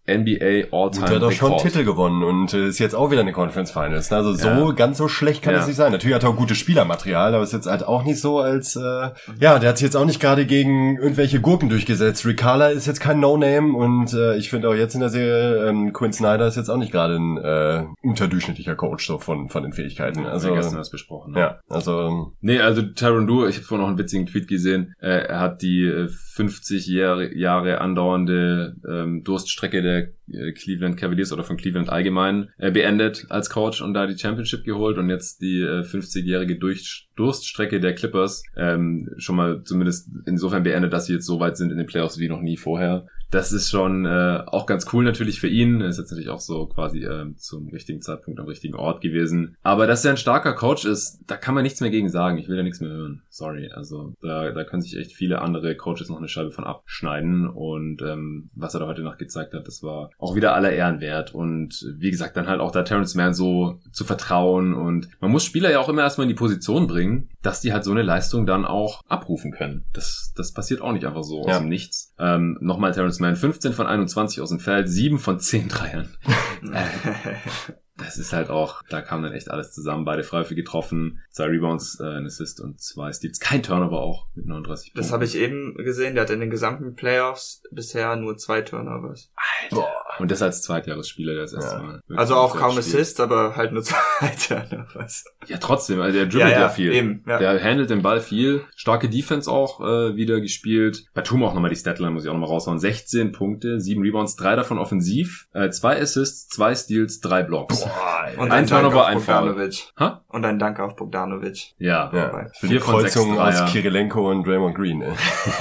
N B A All-Time Rekord. Der hat doch schon einen Rekord. Titel gewonnen und äh, ist jetzt auch wieder in den Conference Finals. Also so Ja. ganz so schlecht kann Ja. das nicht sein. Natürlich hat er auch gutes Spielermaterial, aber ist jetzt halt auch nicht so als, äh, ja, der hat sich jetzt auch nicht gerade gegen irgendwelche Gurken durchgesetzt. Rick Carla ist jetzt kein No-Name und äh, ich finde auch jetzt in der Serie, ähm, Quinn Snyder ist jetzt auch nicht gerade ein äh, unterdurchschnittlicher Coach so von von den Fähigkeiten. Also Also gestern das besprochen. Ne? ja, also Nee, also Tyronn Lue, ich habe vorhin noch einen witzigen Tweet gesehen, äh, er hat die äh, fünfzig Jahre, Jahre andauernde ähm, Durststrecke der äh, Cleveland Cavaliers oder von Cleveland allgemein äh, beendet als Coach und da die Championship geholt und jetzt die äh, fünfzigjährige Durch- Durststrecke der Clippers ähm, schon mal zumindest insofern beendet, dass sie jetzt so weit sind in den Playoffs wie noch nie vorher. Das ist schon äh, auch ganz cool natürlich für ihn. Er ist jetzt natürlich auch so quasi äh, zum richtigen Zeitpunkt am richtigen Ort gewesen. Aber dass er ein starker Coach ist, da kann man nichts mehr gegen sagen. Ich will da nichts mehr hören. Sorry. Also da, da können sich echt viele andere Coaches noch eine Scheibe von abschneiden. Und ähm, was er da heute Nacht gezeigt hat, das war auch wieder aller Ehren wert. Und wie gesagt, dann halt auch da Terrence Mann so zu vertrauen. Und man muss Spieler ja auch immer erstmal in die Position bringen, dass die halt so eine Leistung dann auch abrufen können. Das, das passiert auch nicht einfach so aus Ja. dem Nichts. Ähm, nochmal Terrence Mann, fünfzehn von einundzwanzig aus dem Feld, sieben von zehn Dreiern. Das ist halt auch, da kam dann echt alles zusammen. Beide Freiwürfe getroffen, zwei Rebounds, äh, ein Assist und zwei Steals. Kein Turnover auch mit neununddreißig Das Punkten. habe ich eben gesehen, der hat in den gesamten Playoffs bisher nur zwei Turnovers. Alter. Und das als Zweitjahresspieler, der das erste Ja. Mal. wirklich Also auch sehr kaum spielt. Assists, aber halt nur zwei Turnovers. Ja, trotzdem, also der dribbelt ja, viel. Eben, ja. Der handelt den Ball viel. Starke Defense auch äh, wieder gespielt. Batum auch nochmal die Statline, muss ich auch nochmal raushauen. sechzehn Punkte, sieben Rebounds, drei davon offensiv, äh, zwei Assists, zwei Steals, drei Blocks. boah, Und ein ein Dank Turnover, auf ein Foul. Bogdanovic. Ha? Und ein Dank auf Bogdanovic. Ja, ja, für Vier die von sechs Kreuzung Dreier. aus Kirilenko und Draymond Green. Ey.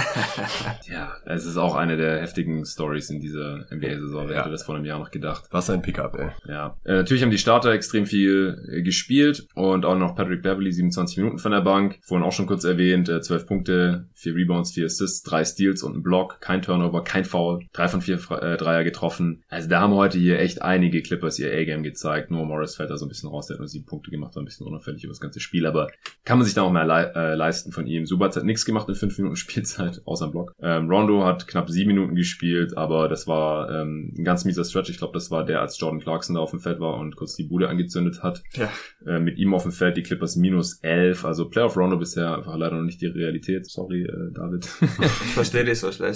ja, es ist auch eine der heftigen Stories in dieser N B A-Saison. Wer Ja. hätte das vor einem Jahr noch gedacht? Was ein Pickup, ey. Ja, äh, natürlich haben die Starter extrem viel äh, gespielt und auch noch Patrick Beverley, siebenundzwanzig Minuten von der Bank. Vorhin auch schon kurz erwähnt, äh, zwölf Punkte, vier Rebounds, vier Assists, drei Steals und ein Block, kein Turnover, kein Foul, drei von vier äh, Dreier getroffen. Also da haben heute hier echt einige Clippers ihr A-Game gezeigt. Nur Morris fällt da so ein bisschen raus, der hat nur sieben Punkte gemacht, war ein bisschen unauffällig über das ganze Spiel, aber kann man sich da auch mehr le- äh, leisten von ihm. Subac hat nichts gemacht in fünf Minuten Spielzeit, außer im Block. Ähm, Rondo hat knapp sieben Minuten gespielt, aber das war ähm, ein ganz mieser Stretch. Ich glaube, das war der, als Jordan Clarkson da auf dem Feld war und kurz die Bude angezündet hat. Ja. Äh, mit ihm auf dem Feld die Clippers minus elf, also Playoff Rondo bisher einfach leider noch nicht die Realität. Sorry, äh, David. Ich verstehe dich so schlecht.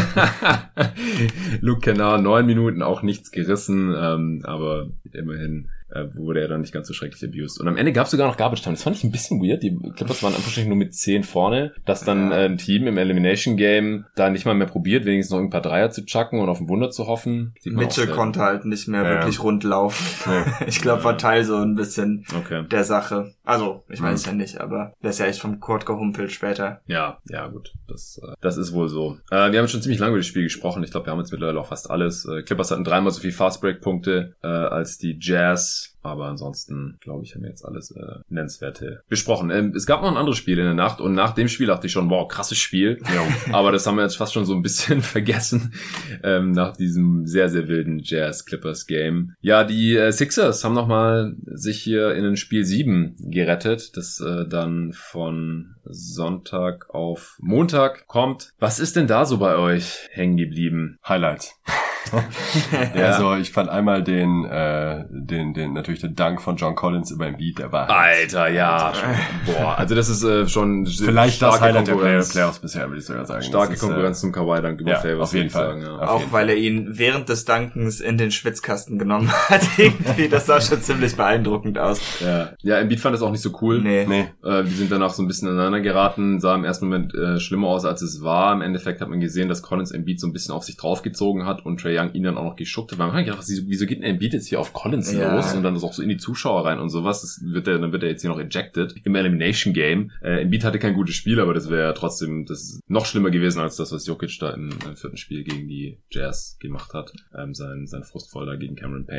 Luke Kennard, neun Minuten, auch nichts gerissen, ähm, aber immerhin äh, wurde er dann nicht ganz so schrecklich abused. Und am Ende gab es sogar noch Garbage Time. Das fand ich ein bisschen weird. Die Clippers waren einfach nur mit zehn vorne, dass dann Ja. äh, ein Team im Elimination Game da nicht mal mehr probiert, wenigstens noch ein paar Dreier zu chucken und auf ein Wunder zu hoffen. Sieht man auch Mitchell selten. konnte halt nicht mehr Ja. wirklich rund laufen. Nee. Ich glaube, war Teil so ein bisschen Okay. der Sache. Also, ich weiß Mhm. ja nicht, aber der ist ja echt vom Court gehumpelt später. Ja, ja gut, das äh, das ist wohl so. Äh, wir haben schon ziemlich lange über das Spiel gesprochen. Ich glaube, wir haben jetzt mittlerweile auch fast alles. Äh, Clippers hatten dreimal so viel Fastbreak-Punkte äh, als die Jazz. Aber ansonsten, glaube ich, haben wir jetzt alles äh, Nennenswerte besprochen. Ähm, es gab noch ein anderes Spiel in der Nacht und nach dem Spiel dachte ich schon, wow, krasses Spiel. Ja. Aber das haben wir jetzt fast schon so ein bisschen vergessen ähm, nach diesem sehr, sehr wilden Jazz-Clippers-Game. Ja, die äh, Sixers haben nochmal sich hier in den Spiel sieben gerettet, das äh, dann von Sonntag auf Montag kommt. Was ist denn da so bei euch hängen geblieben? Highlights. Ja. Also ich fand einmal den, äh, den, den natürlich den Dank von John Collins über Embiid, der war Alter, ja. Boah, also das ist äh, schon vielleicht das starke Highlight der Play- Konkurrenz. Playoffs bisher, würde ich sogar sagen. Starke Das ist, Konkurrenz zum Kawhi Dank über ja, Favors. auf jeden würde ich Fall. sagen, ja. Auf Auch jeden weil er ihn während des Dankens in den Schwitzkasten genommen hat. Irgendwie, das sah schon ziemlich beeindruckend aus. Ja, ja, Embiid fand das auch nicht so cool. Nee. Nee. Äh, die sind danach so ein bisschen aneinander geraten, sah im ersten Moment äh, schlimmer aus, als es war. Im Endeffekt hat man gesehen, dass Collins Embiid so ein bisschen auf sich draufgezogen hat und Trae Young ihn dann auch noch geschuckt hat. Man hat gedacht, wieso, wieso geht denn Embiid jetzt hier auf Collins Ja. los und dann ist auch so in die Zuschauer rein und sowas. Das wird er, dann wird er jetzt hier noch ejected im Elimination Game. Äh, Embiid hatte kein gutes Spiel, aber das wäre trotzdem das ist noch schlimmer gewesen als das, was Jokic da im, im vierten Spiel gegen die Jazz gemacht hat. Ähm, sein, sein Frustvoll da gegen Cameron Payne.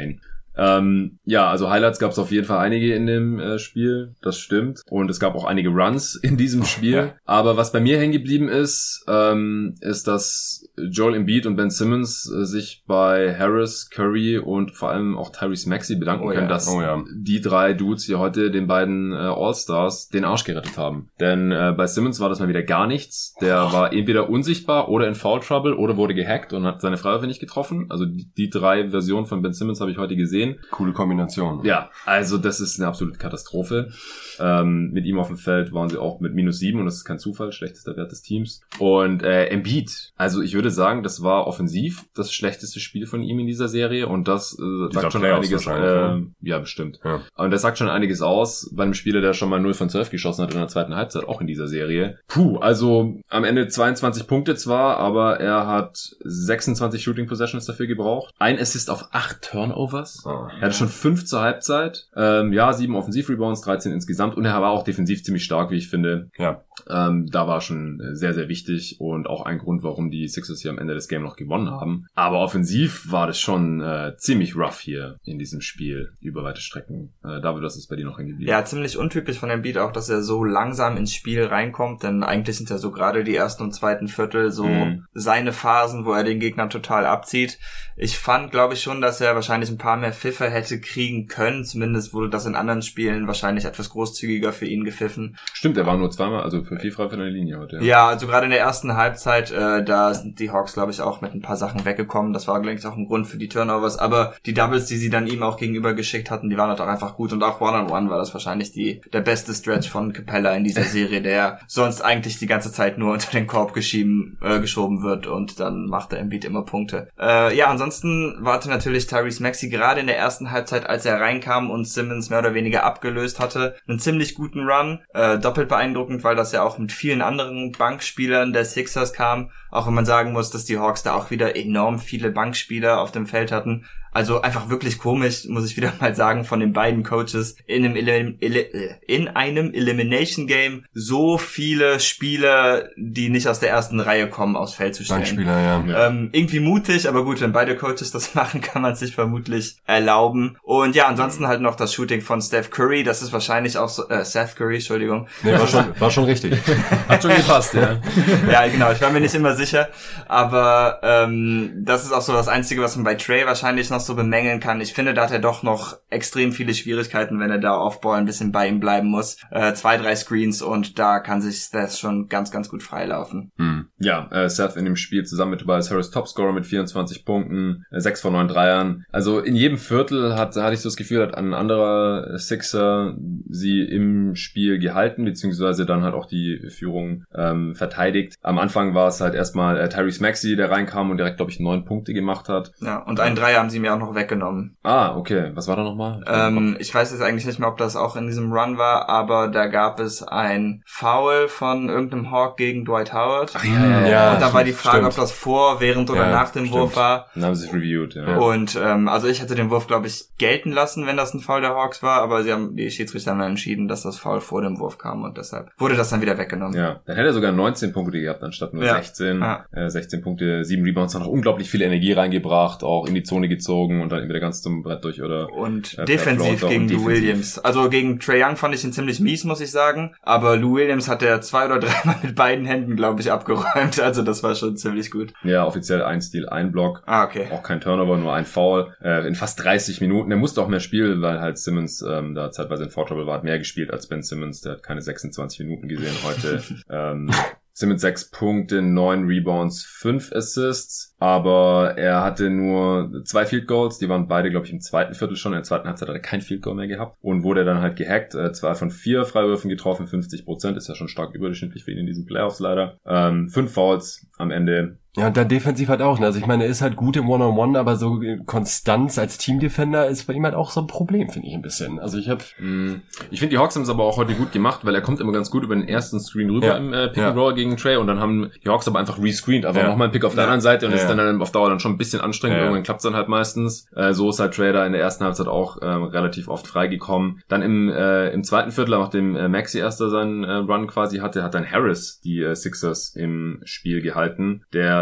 Ähm, ja, also Highlights gab es auf jeden Fall einige in dem äh, Spiel, das stimmt. Und es gab auch einige Runs in diesem Spiel. Ja. Aber was bei mir hängen geblieben ist, ähm, ist, dass Joel Embiid und Ben Simmons äh, sich bei Harris, Curry und vor allem auch Tyrese Maxey bedanken oh, können, ja. dass oh, ja. die drei Dudes hier heute den beiden äh, All-Stars den Arsch gerettet haben. Denn äh, bei Simmons war das mal wieder gar nichts. Der oh. war entweder unsichtbar oder in Foul Trouble oder wurde gehackt und hat seine Freiwürfe nicht getroffen. Also die, die drei Versionen von Ben Simmons habe ich heute gesehen. Coole Kombination. Ja, also das ist eine absolute Katastrophe. Ähm, mit ihm auf dem Feld waren sie auch mit minus sieben und das ist kein Zufall, schlechtester Wert des Teams. Und äh, Embiid, also ich würde sagen, das war offensiv das schlechteste Spiel von ihm in dieser Serie und das äh, sagt schon einiges. Äh, ja, bestimmt. Ja. Und das sagt schon einiges aus bei einem Spieler, der schon mal null von zwölf geschossen hat in der zweiten Halbzeit, auch in dieser Serie. Puh, also am Ende zweiundzwanzig Punkte zwar, aber er hat sechsundzwanzig Shooting Possessions dafür gebraucht. Ein Assist auf acht Turnovers. Oh. Er hatte schon fünf zur Halbzeit. Ähm, ja, sieben Offensiv-Rebounds, dreizehn insgesamt. Und er war auch defensiv ziemlich stark, wie ich finde. Ja. Ähm, da war schon sehr, sehr wichtig und auch ein Grund, warum die Sixers hier am Ende des Games noch gewonnen haben. Aber offensiv war das schon äh, ziemlich rough hier in diesem Spiel über weite Strecken. Äh, David, was ist bei dir noch hängen geblieben? Ja, ziemlich untypisch von Embiid auch, dass er so langsam ins Spiel reinkommt, denn eigentlich sind ja so gerade die ersten und zweiten Viertel so mhm. seine Phasen, wo er den Gegner total abzieht. Ich fand, glaube ich schon, dass er wahrscheinlich ein paar mehr Pfiffe hätte kriegen können. Zumindest wurde das in anderen Spielen wahrscheinlich etwas großzügiger für ihn gepfiffen. Stimmt, er war nur zweimal, also für viel frei von der Linie heute. Ja, ja also gerade in der ersten Halbzeit, äh, da sind die Hawks, glaube ich, auch mit ein paar Sachen weggekommen. Das war, glaube ich, auch ein Grund für die Turnovers. Aber die Doubles, die sie dann ihm auch gegenüber geschickt hatten, die waren halt auch einfach gut. Und auch One-on-One war das wahrscheinlich die der beste Stretch von Capella in dieser Serie, der sonst eigentlich die ganze Zeit nur unter den Korb geschieben, äh, geschoben wird und dann macht der Embiid immer Punkte. Äh, ja, ansonsten warte natürlich Tyrese Maxey gerade in der ersten Halbzeit, als er reinkam und Simmons mehr oder weniger abgelöst hatte, einen ziemlich guten Run. Äh, doppelt beeindruckend, weil das ja auch mit vielen anderen Bankspielern der Sixers kam. Auch wenn man sagen muss, dass die Hawks da auch wieder enorm viele Bankspieler auf dem Feld hatten. Also einfach wirklich komisch, muss ich wieder mal sagen, von den beiden Coaches in einem, Elim- in einem Elimination Game so viele Spieler, die nicht aus der ersten Reihe kommen, aufs Feld zu stellen. Bankspieler, ja. Ähm, irgendwie mutig, aber gut, wenn beide Coaches das machen, kann man es sich vermutlich erlauben. Und ja, ansonsten halt noch das Shooting von Steph Curry, das ist wahrscheinlich auch so, äh, Seth Curry, Entschuldigung. Nee, war schon, war schon richtig. Hat schon gepasst, ja. Ja, genau, ich war mir nicht immer sicher, aber ähm, das ist auch so das Einzige, was man bei Trey wahrscheinlich noch so bemängeln kann. Ich finde, da hat er doch noch extrem viele Schwierigkeiten, wenn er da Offball ein bisschen bei ihm bleiben muss. Äh, zwei, drei Screens und da kann sich das schon ganz, ganz gut freilaufen. Hm. Ja, äh, Seth in dem Spiel zusammen mit Tobias Harris Topscorer mit vierundzwanzig Punkten, äh, sechs von neun Dreiern. Also in jedem Viertel hat, hatte ich so das Gefühl, hat ein anderer Sixer sie im Spiel gehalten, beziehungsweise dann halt auch die Führung ähm, verteidigt. Am Anfang war es halt erstmal äh, Tyrese Maxey, der reinkam und direkt, glaube ich, neun Punkte gemacht hat. Ja, und einen Dreier haben sie mir auch noch weggenommen. Ah, okay. Was war da nochmal? Ähm, ich weiß jetzt eigentlich nicht mehr, ob das auch in diesem Run war, aber da gab es ein Foul von irgendeinem Hawk gegen Dwight Howard. Ach, ja, ja, ja. Und da war die Frage, stimmt. ob das vor, während oder ja, nach dem stimmt. Wurf war. Dann haben sie es reviewed, ja. Und ähm, also ich hätte den Wurf, glaube ich, gelten lassen, wenn das ein Foul der Hawks war, aber sie haben die Schiedsrichter haben dann entschieden, dass das Foul vor dem Wurf kam und deshalb wurde das dann wieder weggenommen. Ja, dann hätte er sogar neunzehn Punkte gehabt, anstatt nur ja. sechzehn. Ah. Äh, sechzehn Punkte, sieben Rebounds, hat noch unglaublich viel Energie reingebracht, auch in die Zone gezogen und dann entweder ganz zum Brett durch oder und äh, defensiv gegen Lou Williams. Also gegen Trae Young fand ich ihn ziemlich mies, muss ich sagen. Aber Lou Williams hat er zwei oder dreimal mit beiden Händen, glaube ich, abgeräumt. Also das war schon ziemlich gut. Ja, offiziell ein Steal, ein Block. Ah, okay. Auch kein Turnover, nur ein Foul. Äh, in fast dreißig Minuten. Er musste auch mehr spielen, weil halt Simmons ähm, da zeitweise in Foul Trouble war, hat mehr gespielt als Ben Simmons. Der hat keine sechsundzwanzig Minuten gesehen heute. ähm, Simmons sechs Punkte, neun Rebounds, fünf Assists, aber er hatte nur zwei Field Goals, die waren beide, glaube ich, im zweiten Viertel schon. In der zweiten Halbzeit hat er kein Field Goal mehr gehabt und wurde dann halt gehackt. Äh, zwei von vier Freiwürfen getroffen, fünfzig Prozent, ist ja schon stark überdurchschnittlich für ihn in diesen Playoffs leider. Ähm, fünf Fouls am Ende. Ja, und dann defensiv halt auch. Ne? Also ich meine, er ist halt gut im One-on-One, aber so Konstanz als Teamdefender ist bei ihm halt auch so ein Problem, finde ich ein bisschen. Also ich habe, mm, ich finde, die Hawks haben es aber auch heute gut gemacht, weil er kommt immer ganz gut über den ersten Screen rüber ja. im äh, Pick-and-Roll ja. gegen Trey und dann haben die Hawks aber einfach rescreened, einfach ja. nochmal einen Pick auf der ja. anderen Seite und ja. ist dann, dann auf Dauer dann schon ein bisschen anstrengend. Ja. Irgendwann klappt es dann halt meistens. Äh, so ist halt Trey da in der ersten Halbzeit auch äh, relativ oft freigekommen. Dann im äh, im zweiten Viertel, nachdem äh, Maxey erster seinen äh, Run quasi hatte, hat dann Harris die äh, Sixers im Spiel gehalten, der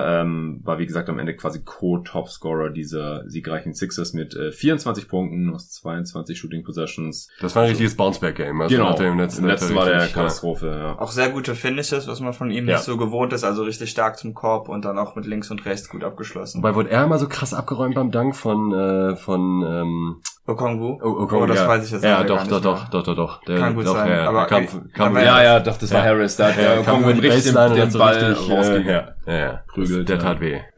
der ähm, war wie gesagt am Ende quasi Co-Topscorer dieser siegreichen Sixers mit äh, vierundzwanzig Punkten aus zweiundzwanzig Shooting Possessions. Das war ein richtiges Bounceback-Game. Also genau, im letzten, im letzten war der richtig, Katastrophe. Ja. Ja. Auch sehr gute Finishes, was man von ihm ja. nicht so gewohnt ist, also richtig stark zum Korb und dann auch mit links und rechts gut abgeschlossen. Wobei wurde er immer so krass abgeräumt beim Dank von äh, von ähm, Okongwu? Oh, Okongwu, oh, das ja. weiß ich jetzt ja, nicht. doch, gar nicht doch, mehr. doch, doch, doch, doch. Der, Kann gut doch, sein, ja, aber kam, ey, kam, aber ja, ja, doch, das war ja. Harris. Da hat ja, äh, kam Okongwu über die richtig den, Baseline und den hat Ball so richtig, rausgegeben. äh, ja, ja, ja. Prügelt, Der ja. tat weh.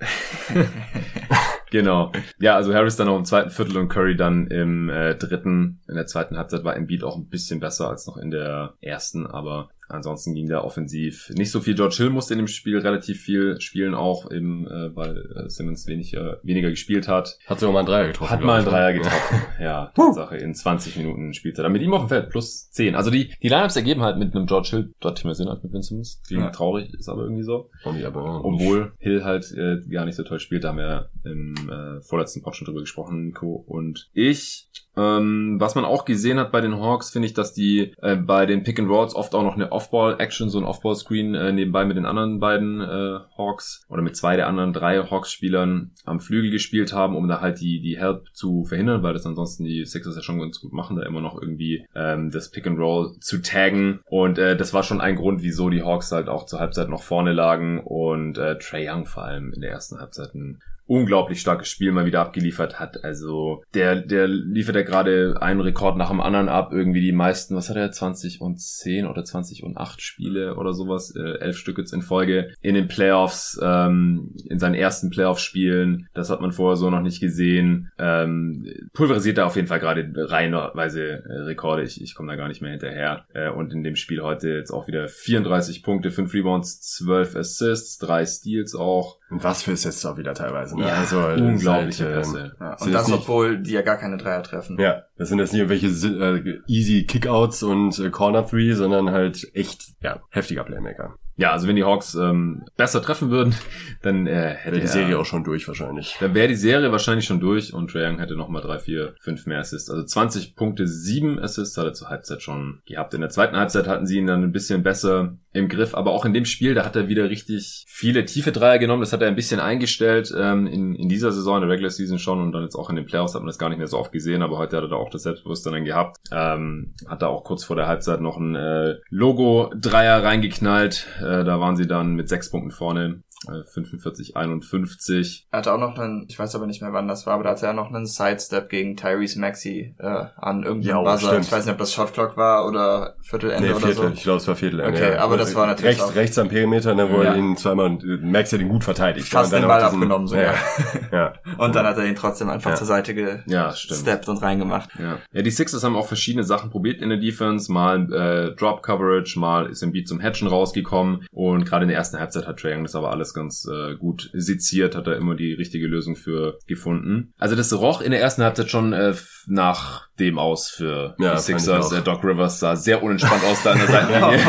Genau. Ja, also Harris dann noch im zweiten Viertel und Curry dann im äh, dritten. In der zweiten Halbzeit war Embiid auch ein bisschen besser als noch in der ersten, aber ansonsten ging da offensiv nicht so viel. George Hill musste in dem Spiel relativ viel spielen, auch eben, äh, weil äh, Simmons weniger, weniger gespielt hat. Hat sogar mal einen Dreier getroffen. Hat mal einen Dreier getroffen. Ja, Tatsache, in zwanzig Minuten Spielzeit. Dann mit ihm auf dem Feld, plus zehn. Also die, die Lineups ergeben halt mit einem George Hill deutlich mehr Sinn als mit Ben Simmons. Klingt Ja. traurig, ist aber irgendwie so. Und die aber Obwohl Hill halt äh, gar nicht so toll spielt, da haben wir im äh, vorletzten Pod schon drüber gesprochen, Nico und ich. Ähm, was man auch gesehen hat bei den Hawks, finde ich, dass die äh, bei den Pick and Rolls oft auch noch eine Off-Ball-Action, so ein Off-Ball-Screen äh, nebenbei mit den anderen beiden äh, Hawks oder mit zwei der anderen drei Hawks-Spielern am Flügel gespielt haben, um da halt die die Help zu verhindern, weil das ansonsten die Sixers ja schon ganz gut machen, da immer noch irgendwie ähm, das Pick and Roll zu taggen. Und äh, das war schon ein Grund, wieso die Hawks halt auch zur Halbzeit noch vorne lagen und äh, Trae Young vor allem in der ersten Halbzeit ein unglaublich starkes Spiel mal wieder abgeliefert hat. Also der der liefert ja gerade einen Rekord nach dem anderen ab. Irgendwie die meisten, was hat er, zwanzig und zehn oder zwanzig und acht Spiele oder sowas, äh, elf Stück jetzt in Folge in den Playoffs, ähm, in seinen ersten Playoff-Spielen. Das hat man vorher so noch nicht gesehen. Ähm, pulverisiert da auf jeden Fall gerade reihenweise äh, Rekorde. Ich, ich komme da gar nicht mehr hinterher. Äh, und in dem Spiel heute jetzt auch wieder vierunddreißig Punkte, fünf Rebounds, zwölf Assists, drei Steals auch. Und was für Assists auch wieder teilweise. Ne? Ja, also, unglaubliche halt, Pässe. Ja, sind und das, nicht, obwohl die ja gar keine Dreier treffen. Ja, das sind jetzt nicht irgendwelche äh, easy Kickouts und äh, Corner Three, sondern halt echt, ja, heftiger Playmaker. Ja, also wenn die Hawks ähm, besser treffen würden, dann äh, hätte Wäre die er, Serie auch schon durch wahrscheinlich. dann wäre die Serie wahrscheinlich schon durch und Trae Young hätte nochmal drei, vier, fünf mehr Assists. Also zwanzig Punkte, sieben Assists hat er zur Halbzeit schon gehabt. In der zweiten Halbzeit hatten sie ihn dann ein bisschen besser im Griff, aber auch in dem Spiel, da hat er wieder richtig viele tiefe Dreier genommen. Das hat er ein bisschen eingestellt ähm, in, in dieser Saison, in der Regular Season schon und dann jetzt auch in den Playoffs hat man das gar nicht mehr so oft gesehen, aber heute hat er da auch das Selbstbewusstsein dann gehabt. Ähm, hat da auch kurz vor der Halbzeit noch ein äh, Logo-Dreier reingeknallt. Äh, da waren sie dann mit sechs Punkten vorne, äh, fünfundvierzig einundfünfzig. Er hatte auch noch einen, ich weiß aber nicht mehr wann das war, aber da hatte er noch einen Sidestep gegen Tyrese Maxey äh, an irgendeinem Ja, Buzzer. stimmt. Ich weiß nicht, ob das Shotclock war oder Viertelende Nee, oder Viertel. so. Ich glaube, es war Viertelende. Okay, ja. aber das war natürlich rechts, auch- rechts am Perimeter, ne, wo Ja. er ihn zweimal, Max hat ihn gut verteidigt. Fast ja, und den dann Ball auch diesen- abgenommen sogar. Ja, ja. Und dann hat er ihn trotzdem einfach Ja. zur Seite Ja, stimmt. gesteppt und reingemacht. Ja. ja, die Sixers haben auch verschiedene Sachen probiert in der Defense. Mal äh, Drop Coverage, mal ist Embiid zum Hatchen rausgekommen. Und gerade in der ersten Halbzeit hat Trae Young das aber alles ganz äh, gut seziert, hat er immer die richtige Lösung für gefunden. Also das roch in der ersten Halbzeit schon äh, nach dem aus für Ja, die fand ich Sixers. auch. Äh, Doc Rivers sah sehr unentspannt aus da an der Seitenlinie.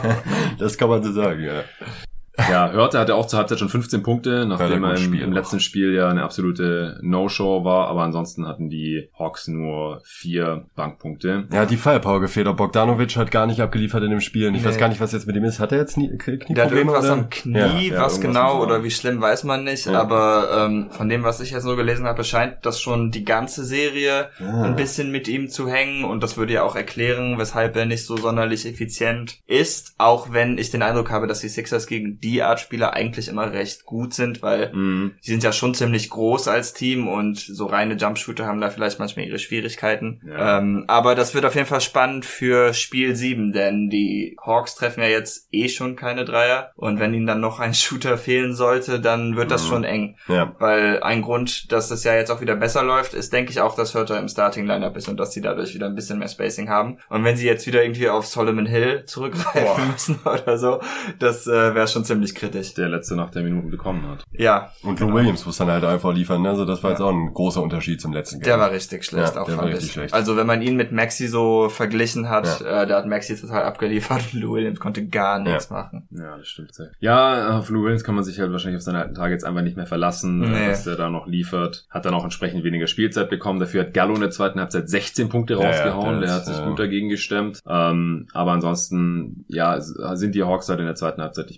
Das kann man so sagen, ja. Ja, Hörte hatte auch zur Halbzeit schon fünfzehn Punkte, nachdem Ja, er gut im, Spiel im auch. letzten Spiel ja eine absolute No-Show war, aber ansonsten hatten die Hawks nur vier Bankpunkte. Ja, die Firepower gefehlt. Auch Bogdanovic hat gar nicht abgeliefert in dem Spiel. Und ich Nee. weiß gar nicht, was jetzt mit ihm ist. Hat er jetzt nie, Knieprobleme? Der hat irgendwas oder? am Knie, Ja, ja, was irgendwas genau mit- oder wie schlimm weiß man nicht, Ja. aber ähm, von dem, was ich jetzt so gelesen habe, scheint das schon die ganze Serie Ah. ein bisschen mit ihm zu hängen und das würde ja auch erklären, weshalb er nicht so sonderlich effizient ist, auch wenn ich den Eindruck habe, dass die Sixers gegen die Art Spieler eigentlich immer recht gut sind, weil Mhm. die sind ja schon ziemlich groß als Team und so reine Jumpshooter haben da vielleicht manchmal ihre Schwierigkeiten. Ja. Ähm, aber das wird auf jeden Fall spannend für Spiel sieben, denn die Hawks treffen ja jetzt eh schon keine Dreier und wenn ihnen dann noch ein Shooter fehlen sollte, dann wird das Mhm. schon eng. Ja. Weil ein Grund, dass es ja jetzt auch wieder besser läuft, ist, denke ich, auch, dass Hörter im Starting-Lineup ist und dass sie dadurch wieder ein bisschen mehr Spacing haben. Und wenn sie jetzt wieder irgendwie auf Solomon Hill zurückgreifen Boah. müssen oder so, das äh, wäre schon ziemlich kritisch. Der letzte nach der Minuten bekommen hat. Ja, Und Lou Williams muss dann halt einfach liefern. Ne? Also das war jetzt auch ein großer Unterschied zum letzten Game. der war richtig schlecht, Ja, auch der war fand richtig ich. schlecht. Also wenn man ihn mit Maxi so verglichen hat, Ja. äh, da hat Maxi total abgeliefert und Lou Williams konnte gar nichts machen. Ja, das stimmt sehr. Ja, auf Lou Williams kann man sich halt wahrscheinlich auf seine alten Tage jetzt einfach nicht mehr verlassen, Nee. äh, was der da noch liefert. Hat dann auch entsprechend weniger Spielzeit bekommen. Dafür hat Gallo in der zweiten Halbzeit sechzehn Punkte Ja, ja, rausgehauen. der der ist, hat sich ja. gut dagegen gestemmt. Ähm, aber ansonsten, ja, sind die Hawks halt in der zweiten Halbzeit nicht mehr so gut in die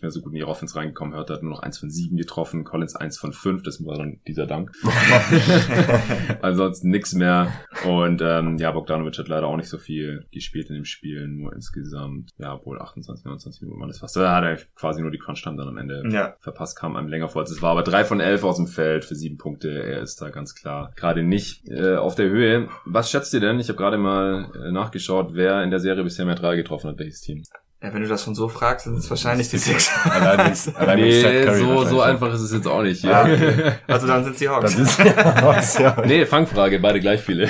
die Offense reingekommen. Hört hat nur noch eins von sieben getroffen, Collins eins von fünf, das war dann dieser Dank. Ansonsten nix mehr. Und ähm, ja, Bogdanovic hat leider auch nicht so viel gespielt in dem Spiel, nur insgesamt, ja, wohl achtundzwanzig, neunundzwanzig Minuten waren das fast. Da hat er quasi nur die Crunch-Time dann am Ende ja. verpasst, kam einem länger vor, als es war. Aber drei von elf aus dem Feld für sieben Punkte. Er ist da ganz klar gerade nicht äh, auf der Höhe. Was schätzt ihr denn? Ich habe gerade mal äh, nachgeschaut, wer in der Serie bisher mehr Dreier getroffen hat, welches Team? Ja, wenn du das schon so fragst, dann ist es wahrscheinlich die Sixers. Allein ist, allein nee, so, so einfach ist es jetzt auch nicht. Ja. Okay. Also dann sind die Hawks. Das ist die Hawks, ja. Nee, Fangfrage, beide gleich viele.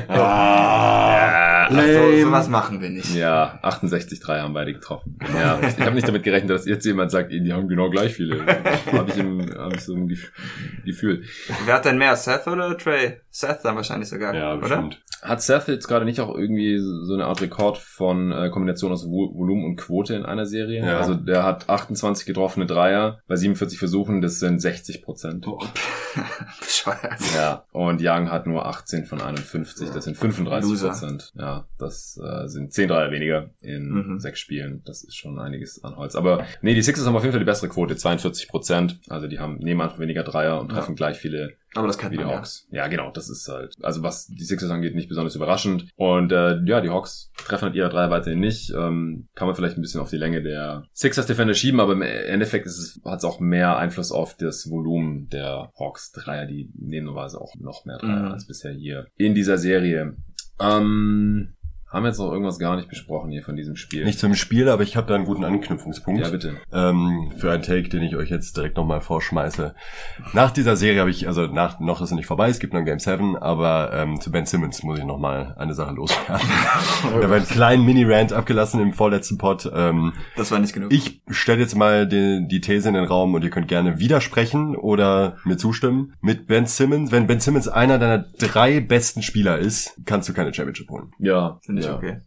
Ah, also, sowas machen wir nicht. Ja, achtundsechzig Dreier haben beide getroffen. Ja, ich habe nicht damit gerechnet, dass jetzt jemand sagt, die haben genau gleich viele. Habe ich, im, hab ich so ein Gefühl. Wer hat denn mehr, Seth oder Trey? Seth dann wahrscheinlich sogar, ja, oder? Bestimmt. Hat Seth jetzt gerade nicht auch irgendwie so eine Art Rekord von äh, Kombination aus Volumen und Quote in einer Serie? Ja. Also der hat achtundzwanzig getroffene Dreier bei siebenundvierzig Versuchen, das sind sechzig Prozent. Oh. Bescheuert. Ja, und Young hat nur achtzehn von einundfünfzig, das sind fünfunddreißig Prozent. Ja, das äh, sind zehn Dreier weniger in mhm. sechs Spielen. Das ist schon einiges an Holz. Aber nee, die Sixers haben auf jeden Fall die bessere Quote, zweiundvierzig Prozent. Also die haben nehmen einfach weniger Dreier und treffen ja. gleich viele. Aber das kennt wie man, die Hawks. Ja. ja, genau, das ist halt, also was die Sixers angeht, nicht besonders überraschend. Und äh, ja, die Hawks treffen halt ihre Dreier weiterhin nicht. Ähm, kann man vielleicht ein bisschen auf die Länge der Sixers Defender schieben, aber im Endeffekt ist es, hat es auch mehr Einfluss auf das Volumen der Hawks Dreier. Die nehmen normalerweise auch noch mehr Dreier mhm. als bisher hier in dieser Serie. Ähm... Haben wir jetzt noch irgendwas gar nicht besprochen hier von diesem Spiel? Nicht zum Spiel, aber ich habe da einen guten Anknüpfungspunkt. Ja, bitte. Ähm, für einen Take, den ich euch jetzt direkt nochmal vorschmeiße. Nach dieser Serie habe ich, also nach noch ist es nicht vorbei, es gibt noch ein Game sieben, aber ähm, zu Ben Simmons muss ich nochmal eine Sache loswerden. Ich habe einen kleinen Mini-Rant abgelassen im vorletzten Pod. Ähm, das war nicht genug. Ich stelle jetzt mal die, die These in den Raum und ihr könnt gerne widersprechen oder mir zustimmen. Mit Ben Simmons, wenn Ben Simmons einer deiner drei besten Spieler ist, kannst du keine Championship holen. Ja, finde ich. Ja. Okay.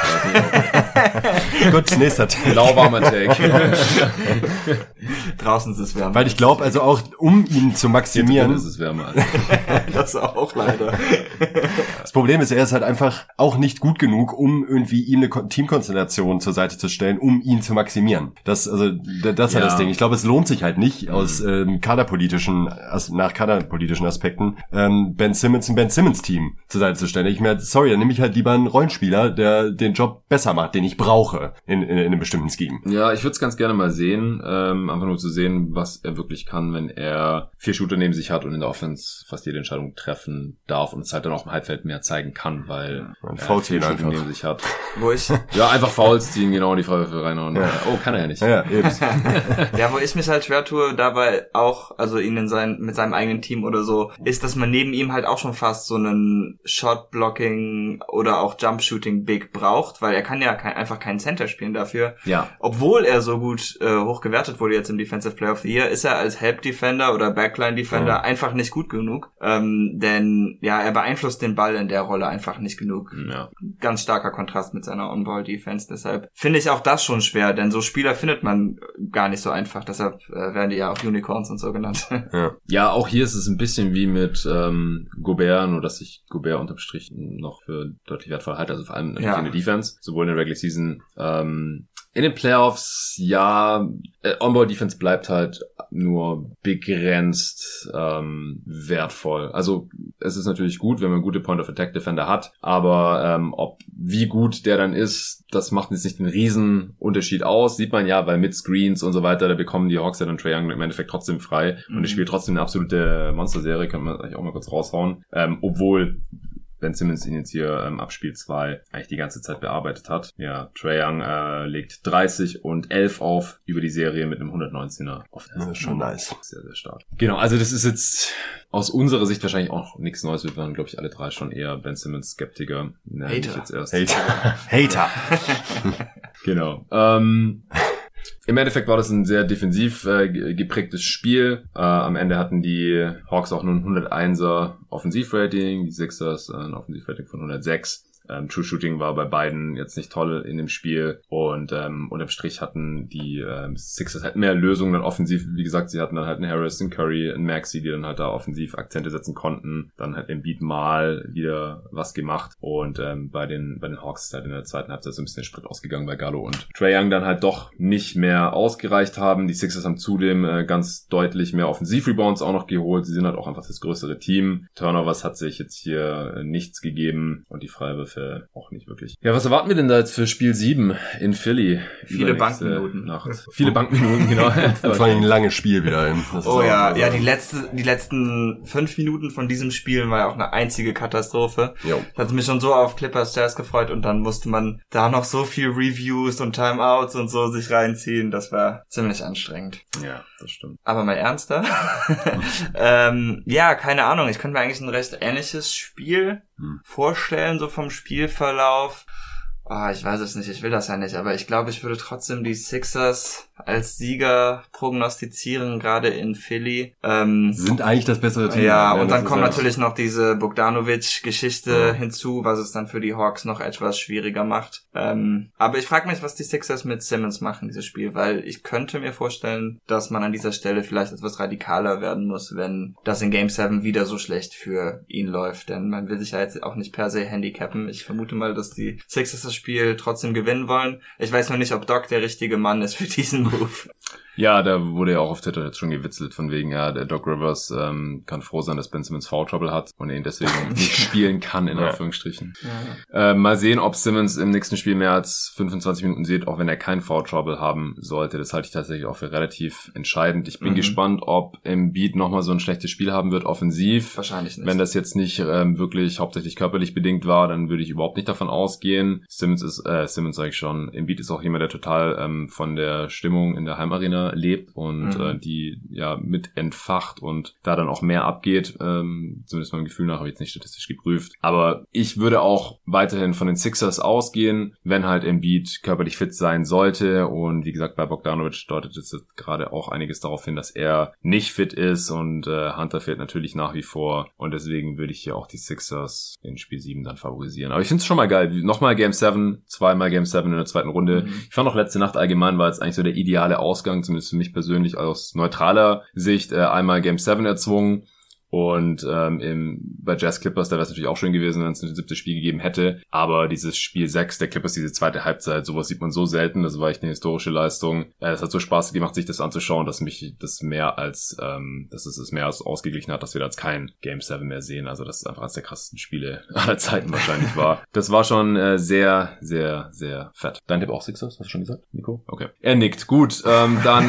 Ja, gut, nächster Take. Lauwarmer Take. Draußen ist es wärmer. Weil ich glaube, also auch, um ihn zu maximieren. Ist es wärmer. Das auch leider. Das Problem ist, er ist halt einfach auch nicht gut genug, um irgendwie ihm eine Teamkonstellation zur Seite zu stellen, um ihn zu maximieren. Das, also, das ist ja das Ding. Ich glaube, es lohnt sich halt nicht mhm. aus ähm, kaderpolitischen, nach kaderpolitischen Aspekten, ähm, Ben Simmons ein Ben Simmons Team zur Seite zu stellen. Ich mir, sorry, dann nehme ich halt lieber einen Rollenspieler, der den Job besser macht, den ich brauche in, in, in einem bestimmten Scheme. Ja, ich würde es ganz gerne mal sehen, ähm, einfach nur zu sehen, was er wirklich kann, wenn er vier Shooter neben sich hat und in der Offense fast jede Entscheidung treffen darf und es halt dann auch im Halbfeld mehr zeigen kann, weil ja, er vier Shooter einfach neben sich hat. Wo ich ja, einfach Fouls ziehen, genau, die Freiwürfe reinhauen. Ja. Oh, kann er ja nicht. Ja, eben. Ja, wo ich mich halt schwer tue, dabei auch, also ihn in sein, mit seinem eigenen Team oder so, ist, dass man neben ihm halt auch schon fast so einen Shot-Blocking oder auch Jump-Shooting Big braucht, weil er kann ja kein, einfach keinen Center spielen dafür. Ja. Obwohl er so gut äh, hoch gewertet wurde jetzt im Defensive Player of the Year, ist er als Help Defender oder Backline Defender ja. einfach nicht gut genug. Ähm, denn ja, er beeinflusst den Ball in der Rolle einfach nicht genug. Ja. Ganz starker Kontrast mit seiner On-Ball-Defense. Deshalb finde ich auch das schon schwer, denn so Spieler findet man gar nicht so einfach. Deshalb äh, werden die ja auch Unicorns und so genannt. Ja. Ja, auch hier ist es ein bisschen wie mit ähm, Gobert, nur dass ich Gobert unterm Strich noch für deutlich wertvoll halte. Also vor allem natürlich ja. in der Defense, sowohl in der Regular Season, ähm, in den Playoffs, ja, äh, On-Ball-Defense bleibt halt nur begrenzt ähm, wertvoll. Also es ist natürlich gut, wenn man gute Point-of-Attack-Defender hat, aber ähm, ob wie gut der dann ist, das macht jetzt nicht einen riesen Unterschied aus. Sieht man ja, weil mit Screens und so weiter, da bekommen die Hawks ja dann Trae Young im Endeffekt trotzdem frei mhm. und es spielt trotzdem eine absolute Monster-Serie, kann man eigentlich auch mal kurz raushauen, ähm, obwohl Ben Simmons ihn jetzt hier ähm, ab Spiel zwei eigentlich die ganze Zeit bearbeitet hat. Ja, Trae Young äh, legt dreißig und elf auf über die Serie mit einem hundertneunzehner. Das ist schon nice. Sehr, sehr stark. Genau, also das ist jetzt aus unserer Sicht wahrscheinlich auch nichts Neues. Wir waren, glaube ich, alle drei schon eher Ben Simmons Skeptiker. Ja, Hater. Jetzt erst. Hater. Hater. Genau. Ähm... Im Endeffekt war das ein sehr defensiv äh, geprägtes Spiel. Äh, am Ende hatten die Hawks auch nur ein hunderteinser Offensivrating, die Sixers äh, ein Offensivrating von hundertsechs. Ähm, True Shooting war bei beiden jetzt nicht toll in dem Spiel und ähm, unterm Strich hatten die ähm, Sixers halt mehr Lösungen dann offensiv. Wie gesagt, sie hatten dann halt einen Harris, einen Curry, einen Maxey, die dann halt da offensiv Akzente setzen konnten. Dann halt Embiid mal wieder was gemacht und ähm, bei den bei den Hawks ist halt in der zweiten Halbzeit so ein bisschen der Sprit ausgegangen, weil Gallo und Trae Young dann halt doch nicht mehr ausgereicht haben. Die Sixers haben zudem äh, ganz deutlich mehr Offensiv-Rebounds auch noch geholt. Sie sind halt auch einfach das größere Team. Turnovers hat sich jetzt hier äh, nichts gegeben und die Freiwürfe auch nicht wirklich. Ja, was erwarten wir denn da jetzt für Spiel sieben in Philly? Viele Bankminuten. Nacht. Viele Bankminuten, genau. Vor allem ein langes Spiel wieder. Das oh ja, also ja, die letzte, die letzten fünf Minuten von diesem Spiel war ja auch eine einzige Katastrophe. Jo. Das hat mich schon so auf Clippers Jazz gefreut und dann musste man da noch so viel Reviews und Timeouts und so sich reinziehen. Das war ziemlich anstrengend. Ja, das stimmt. Aber mal ernster. ähm, ja, keine Ahnung. Ich könnte mir eigentlich ein recht ähnliches Spiel hm. vorstellen, so vom Spielverlauf. Ah, oh, ich weiß es nicht, ich will das ja nicht, aber ich glaube, ich würde trotzdem die Sixers als Sieger prognostizieren, gerade in Philly. Ähm, Sind eigentlich das bessere Team. Ja, und dann kommt natürlich noch diese Bogdanovic-Geschichte ja. hinzu, was es dann für die Hawks noch etwas schwieriger macht. Ähm, aber ich frage mich, was die Sixers mit Simmons machen, dieses Spiel, weil ich könnte mir vorstellen, dass man an dieser Stelle vielleicht etwas radikaler werden muss, wenn das in Game sieben wieder so schlecht für ihn läuft, denn man will sich ja jetzt auch nicht per se handicappen. Ich vermute mal, dass die Sixers das Spiel trotzdem gewinnen wollen. Ich weiß noch nicht, ob Doc der richtige Mann ist für diesen Move. Ja, da wurde ja auch auf Twitter jetzt schon gewitzelt, von wegen, ja, der Doc Rivers ähm, kann froh sein, dass Ben Simmons Foul Trouble hat und ihn deswegen nicht spielen kann, in ja. Anführungsstrichen. Ja. Äh, mal sehen, ob Simmons im nächsten Spiel mehr als fünfundzwanzig Minuten sieht, auch wenn er kein Foul Trouble haben sollte. Das halte ich tatsächlich auch für relativ entscheidend. Ich bin mhm. gespannt, ob Embiid nochmal so ein schlechtes Spiel haben wird, offensiv. Wahrscheinlich nicht. Wenn das jetzt nicht ähm, wirklich hauptsächlich körperlich bedingt war, dann würde ich überhaupt nicht davon ausgehen. Simmons ist, äh, Simmons sage ich schon, Embiid ist auch jemand, der total ähm, von der Stimmung in der Heimarena lebt und mhm. äh, die ja mit entfacht und da dann auch mehr abgeht, ähm, zumindest meinem Gefühl nach, habe ich jetzt nicht statistisch geprüft. Aber ich würde auch weiterhin von den Sixers ausgehen, wenn halt Embiid körperlich fit sein sollte und wie gesagt, bei Bogdanovic deutet es gerade auch einiges darauf hin, dass er nicht fit ist und äh, Hunter fehlt natürlich nach wie vor und deswegen würde ich hier auch die Sixers in Spiel sieben dann favorisieren. Aber ich finde es schon mal geil. Nochmal Game sieben, zweimal Game sieben in der zweiten Runde. Mhm. Ich fand auch letzte Nacht allgemein war jetzt eigentlich so der ideale Ausgang, zumindest für mich persönlich aus neutraler Sicht, äh, einmal Game sieben erzwungen. Und ähm, im, bei Jazz Clippers, da wäre es natürlich auch schön gewesen, wenn es ein siebtes Spiel gegeben hätte. Aber dieses Spiel sechs der Clippers, diese zweite Halbzeit, sowas sieht man so selten. Das war echt eine historische Leistung. Äh, es hat so Spaß gemacht, sich das anzuschauen, dass mich das mehr als, ähm, dass es es mehr als ausgeglichen hat, dass wir da jetzt kein Game sieben mehr sehen. Also das ist einfach eines der krassesten Spiele aller Zeiten wahrscheinlich war. Das war schon äh, sehr, sehr, sehr fett. Dein Tipp auch Sixers, hast du schon gesagt, Nico? Okay. Er nickt. Gut, ähm, dann,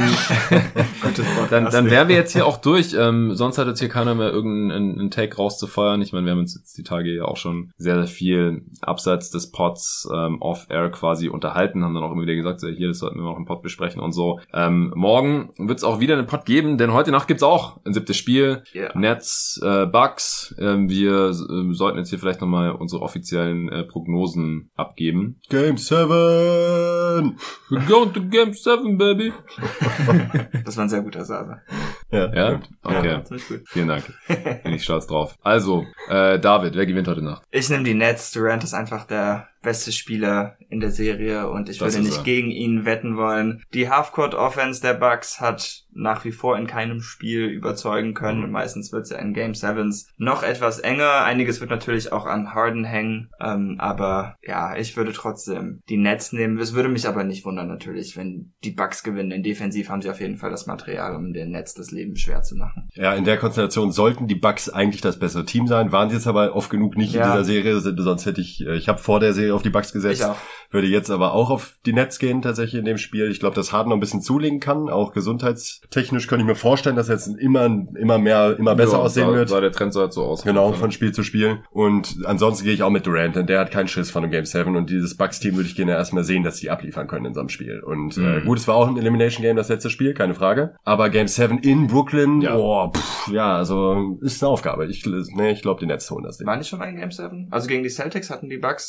dann, dann wären wir jetzt hier auch durch. Ähm, sonst hat jetzt hier keiner mehr irgendeinen Take rauszufeuern. Ich meine, wir haben uns jetzt die Tage ja auch schon sehr, sehr viel abseits des Pods ähm, off-air quasi unterhalten, haben dann auch immer wieder gesagt, so, hier, das sollten wir noch im Pod besprechen und so. Ähm, morgen wird es auch wieder einen Pod geben, denn heute Nacht gibt's auch ein siebtes Spiel. Yeah. Nets, äh, Bucks. Ähm, wir äh, sollten jetzt hier vielleicht nochmal unsere offiziellen äh, Prognosen abgeben. Game seven! We're going to Game seven, baby! Das war ein sehr guter Sase. Ja, ja? Okay. Ja, ziemlich gut. Vielen Dank. Bin ich stolz drauf. Also, äh, David, wer gewinnt heute Nacht? Ich nehme die Nets. Durant ist einfach der beste Spieler in der Serie und ich das würde nicht er. gegen ihn wetten wollen. Die Halfcourt-Offense der Bucks hat nach wie vor in keinem Spiel überzeugen können und meistens wird es ja in Game Sevens noch etwas enger. Einiges wird natürlich auch an Harden hängen, ähm, aber ja, ich würde trotzdem die Nets nehmen. Es würde mich aber nicht wundern natürlich, wenn die Bucks gewinnen. In Defensiv haben sie auf jeden Fall das Material, um den Nets das Leben schwer zu machen. Ja, in der Konstellation sollten die Bucks eigentlich das bessere Team sein. Waren sie jetzt aber oft genug nicht ja. in dieser Serie, sonst hätte ich, ich habe vor der Serie auf die Bucks gesetzt. Ich auch. Würde jetzt aber auch auf die Nets gehen tatsächlich in dem Spiel. Ich glaube, dass Harden noch ein bisschen zulegen kann. Auch gesundheitstechnisch könnte ich mir vorstellen, dass er jetzt immer immer mehr, immer besser ja, aussehen da, wird. Da der Trend so halt so aus. Genau, von Spiel zu Spiel. Und ansonsten gehe ich auch mit Durant, denn der hat keinen Schiss von dem Game sieben. Und dieses Bucks-Team würde ich gerne erstmal sehen, dass die abliefern können in so einem Spiel. Und mhm. äh, gut, es war auch ein Elimination-Game, das letzte Spiel, keine Frage. Aber Game sieben in Brooklyn, ja, oh, pff, ja also ist eine Aufgabe. Ich, nee, ich glaube, die Nets holen das Ding. War nicht schon ein Game sieben? Also gegen die Celtics hatten die Bucks auf jeden Fall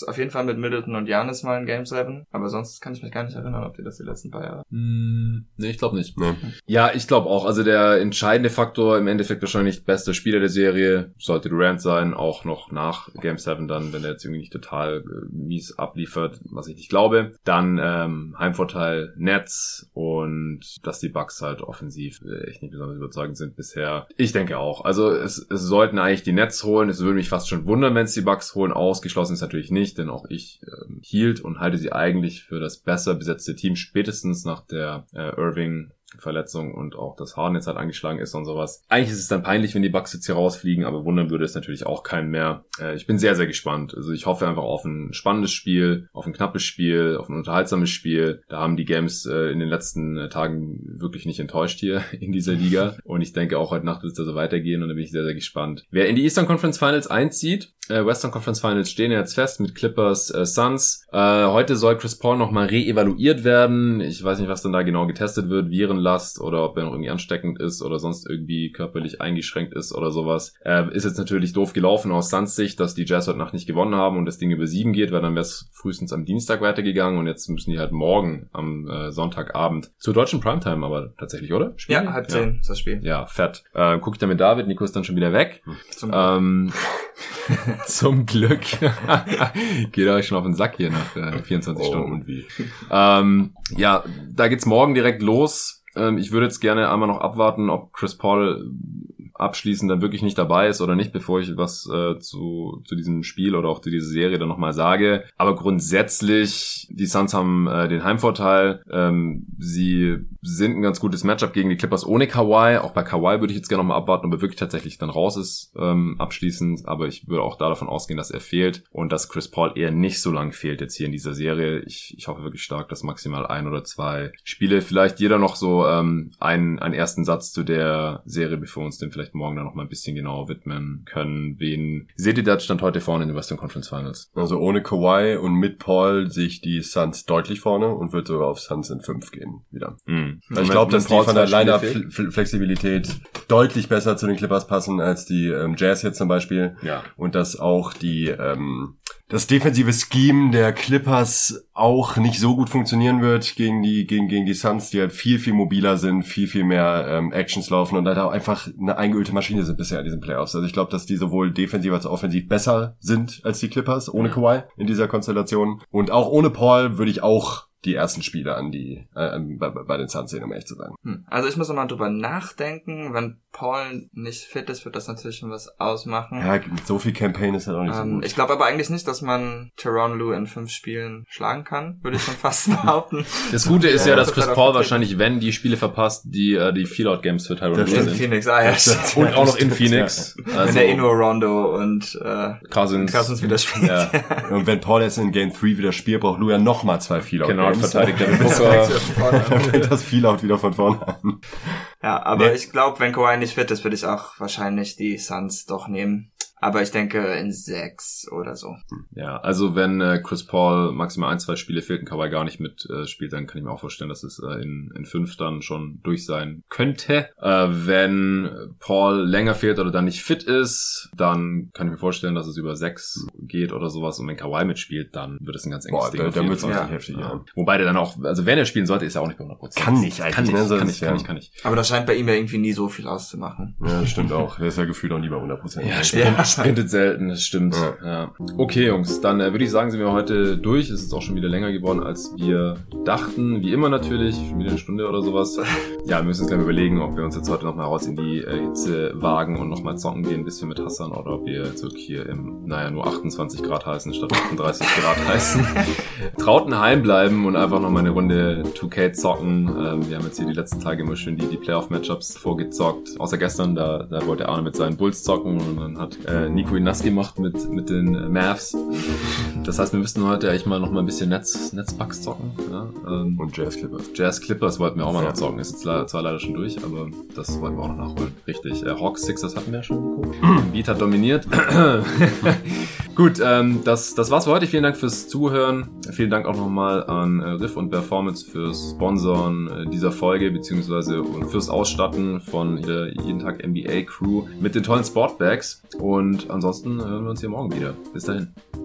mit Middleton und Giannis mal in Game sieben, aber sonst kann ich mich gar nicht erinnern, ob die das die letzten paar Jahre. Mm, nee, ich glaube nicht. Nee. Ja, ich glaube auch. Also der entscheidende Faktor, im Endeffekt wahrscheinlich bester Spieler der Serie, sollte Durant sein, auch noch nach Game sieben dann, wenn er jetzt irgendwie nicht total äh, mies abliefert, was ich nicht glaube. Dann ähm, Heimvorteil Nets und dass die Bucks halt offensiv äh, echt nicht besonders überzeugend sind bisher. Ich denke auch. Also es, es sollten eigentlich die Nets holen. Es würde mich fast schon wundern, wenn es die Bucks holen. Ausgeschlossen ist natürlich nicht, denn auch ich ähm, hielt und halte sie eigentlich für das besser besetzte Team, spätestens nach der äh, Irving Verletzung und auch das Harden jetzt halt angeschlagen ist und sowas. Eigentlich ist es dann peinlich, wenn die Bucks jetzt hier rausfliegen, aber wundern würde es natürlich auch keinen mehr. Äh, ich bin sehr, sehr gespannt. Also ich hoffe einfach auf ein spannendes Spiel, auf ein knappes Spiel, auf ein unterhaltsames Spiel. Da haben die Games äh, in den letzten äh, Tagen wirklich nicht enttäuscht hier in dieser Liga und ich denke auch heute Nacht wird es da so weitergehen und da bin ich sehr, sehr gespannt. Wer in die Eastern Conference Finals einzieht, äh, Western Conference Finals stehen jetzt fest mit Clippers, äh, Suns. Äh, heute soll Chris Paul nochmal reevaluiert werden. Ich weiß nicht, was dann da genau getestet wird, Virenlast oder ob er noch irgendwie ansteckend ist oder sonst irgendwie körperlich eingeschränkt ist oder sowas. Äh, ist jetzt natürlich doof gelaufen aus Suns Sicht, dass die Jazz heute Nacht nicht gewonnen haben und das Ding über sieben geht, weil dann wäre es frühestens am Dienstag weitergegangen und jetzt müssen die halt morgen am äh, Sonntagabend zur deutschen Primetime aber tatsächlich, oder? Spielen ja, halb zehn ist das Spiel. Ja, fett. Äh, guck ich dann mit David, Nico ist dann schon wieder weg. Zum Glück. Ähm, zum Glück. Geht euch schon auf den Sack hier nach äh, vierundzwanzig oh, Stunden. Und wie? Ähm, ja, da geht's morgen direkt los. Ähm, ich würde jetzt gerne einmal noch abwarten, ob Chris Paul abschließend dann wirklich nicht dabei ist oder nicht, bevor ich was äh, zu zu diesem Spiel oder auch zu dieser Serie dann nochmal sage. Aber grundsätzlich, die Suns haben äh, den Heimvorteil. Ähm, sie sind ein ganz gutes Matchup gegen die Clippers ohne Kawhi. Auch bei Kawhi würde ich jetzt gerne nochmal abwarten, ob er wirklich tatsächlich dann raus ist ähm, abschließend. Aber ich würde auch da davon ausgehen, dass er fehlt und dass Chris Paul eher nicht so lang fehlt jetzt hier in dieser Serie. Ich, ich hoffe wirklich stark, dass maximal ein oder zwei Spiele, vielleicht jeder noch so ähm, einen, einen ersten Satz zu der Serie, bevor wir uns den vielleicht morgen dann noch mal ein bisschen genauer widmen können. Wen seht ihr da Stand heute vorne in den Western Conference Finals? Also ohne Kawhi und mit Paul sehe ich die Suns deutlich vorne und würde sogar auf Suns in fünf gehen wieder. Mhm. Also ich glaube, dass die von der Line-Up-Flexibilität deutlich besser zu den Clippers passen als die ähm, Jazz jetzt zum Beispiel. Ja. Und dass auch die ähm, das defensive Scheme der Clippers auch nicht so gut funktionieren wird gegen die gegen gegen die Suns, die halt viel, viel mobiler sind, viel, viel mehr ähm, Actions laufen und halt auch einfach eine eingeölte Maschine sind bisher in diesen Playoffs. Also ich glaube, dass die sowohl defensiv als auch offensiv besser sind als die Clippers, ohne Kawhi in dieser Konstellation. Und auch ohne Paul würde ich auch die ersten Spiele an die äh, bei, bei den Suns sehen, um ehrlich zu sein. Also ich muss nochmal drüber nachdenken. Wenn Paul nicht fit ist, wird das natürlich schon was ausmachen. Ja, so viel Campaign ist halt auch nicht ähm, so gut. Ich glaube aber eigentlich nicht, dass man Tyronn Lue in fünf Spielen schlagen kann, würde ich schon fast behaupten. Das Gute ist ja, ja dass Chris Paul wahrscheinlich, wenn die Spiele verpasst, die äh, die Feel-Out-Games für Tyronn Lue sind. In Phoenix, ah ja. Und auch noch in Phoenix. Ja. Also, wenn der Ino Rondo und äh, Cousins, Cousins wieder spielt. Ja. Und wenn Paul jetzt in Game drei wieder spielt, braucht Lue ja nochmal zwei Feel-Out-Games. Genau, verteidigt er mit fängt das Feel-Out wieder von vorne an. Ja, aber nee. ich glaube, wenn Kawhi nicht fit ist, würde ich auch wahrscheinlich die Suns doch nehmen. Aber ich denke in sechs oder so. Ja, also wenn äh, Chris Paul maximal ein, zwei Spiele fehlt und Kawhi gar nicht mitspielt, äh, spielt, dann kann ich mir auch vorstellen, dass es äh, in, in fünf dann schon durch sein könnte. Äh, wenn Paul länger fehlt oder dann nicht fit ist, dann kann ich mir vorstellen, dass es über sechs geht oder sowas. Und wenn Kawhi mitspielt, dann wird es ein ganz enges Boah, Ding. Da, dann wird es ja. richtig heftig, ja. Wobei der dann auch, also wenn er spielen sollte, ist er auch nicht bei hundert Prozent. Kann nicht eigentlich. Kann nicht, ne? kann nicht, kann nicht, kann nicht. Aber das scheint bei ihm ja irgendwie nie so viel auszumachen. Ja, das stimmt auch. Der ist ja gefühlt auch nie bei hundert Prozent. Ja, sprint, sprintet selten, das stimmt. Ja. Ja. Okay, Jungs, dann äh, würde ich sagen, sind wir heute durch. Es ist auch schon wieder länger geworden, als wir dachten. Wie immer natürlich, schon wieder eine Stunde oder sowas. Ja, wir müssen uns gleich überlegen, ob wir uns jetzt heute nochmal raus in die äh, Hitze wagen und nochmal zocken gehen, ein bisschen mit Hassan, oder ob wir jetzt wirklich hier im, naja, nur achtundzwanzig Grad heißen statt achtunddreißig Grad heißen. Trauten heim bleiben und einfach nochmal eine Runde zwei K zocken. Ähm, wir haben jetzt hier die letzten Tage immer schön die, die Playoff-Matchups vorgezockt. Außer gestern, da, da wollte Arne mit seinen Bulls zocken und dann hat äh, Nico ihn nass gemacht mit mit den Mavs. Das heißt, wir müssten heute eigentlich mal noch mal ein bisschen Netz, Netzbugs zocken. Ja, ähm, und Jazz Clippers. Jazz Clippers wollten wir auch mal ja. noch zocken. Ist jetzt zwar leider schon durch, aber das wollten wir auch noch nachholen. Richtig. Äh, Hawks, Sixers hatten wir ja schon geguckt. Beat hat dominiert. Gut, ähm, das, das war's für heute. Vielen Dank fürs Zuhören. Vielen Dank auch nochmal an äh, Riff und Performance fürs Sponsoren äh, dieser Folge, beziehungsweise fürs Ausstatten von der jeden Tag N B A Crew mit den tollen Sportbags. Und ansonsten hören wir uns hier morgen wieder. Bis dahin.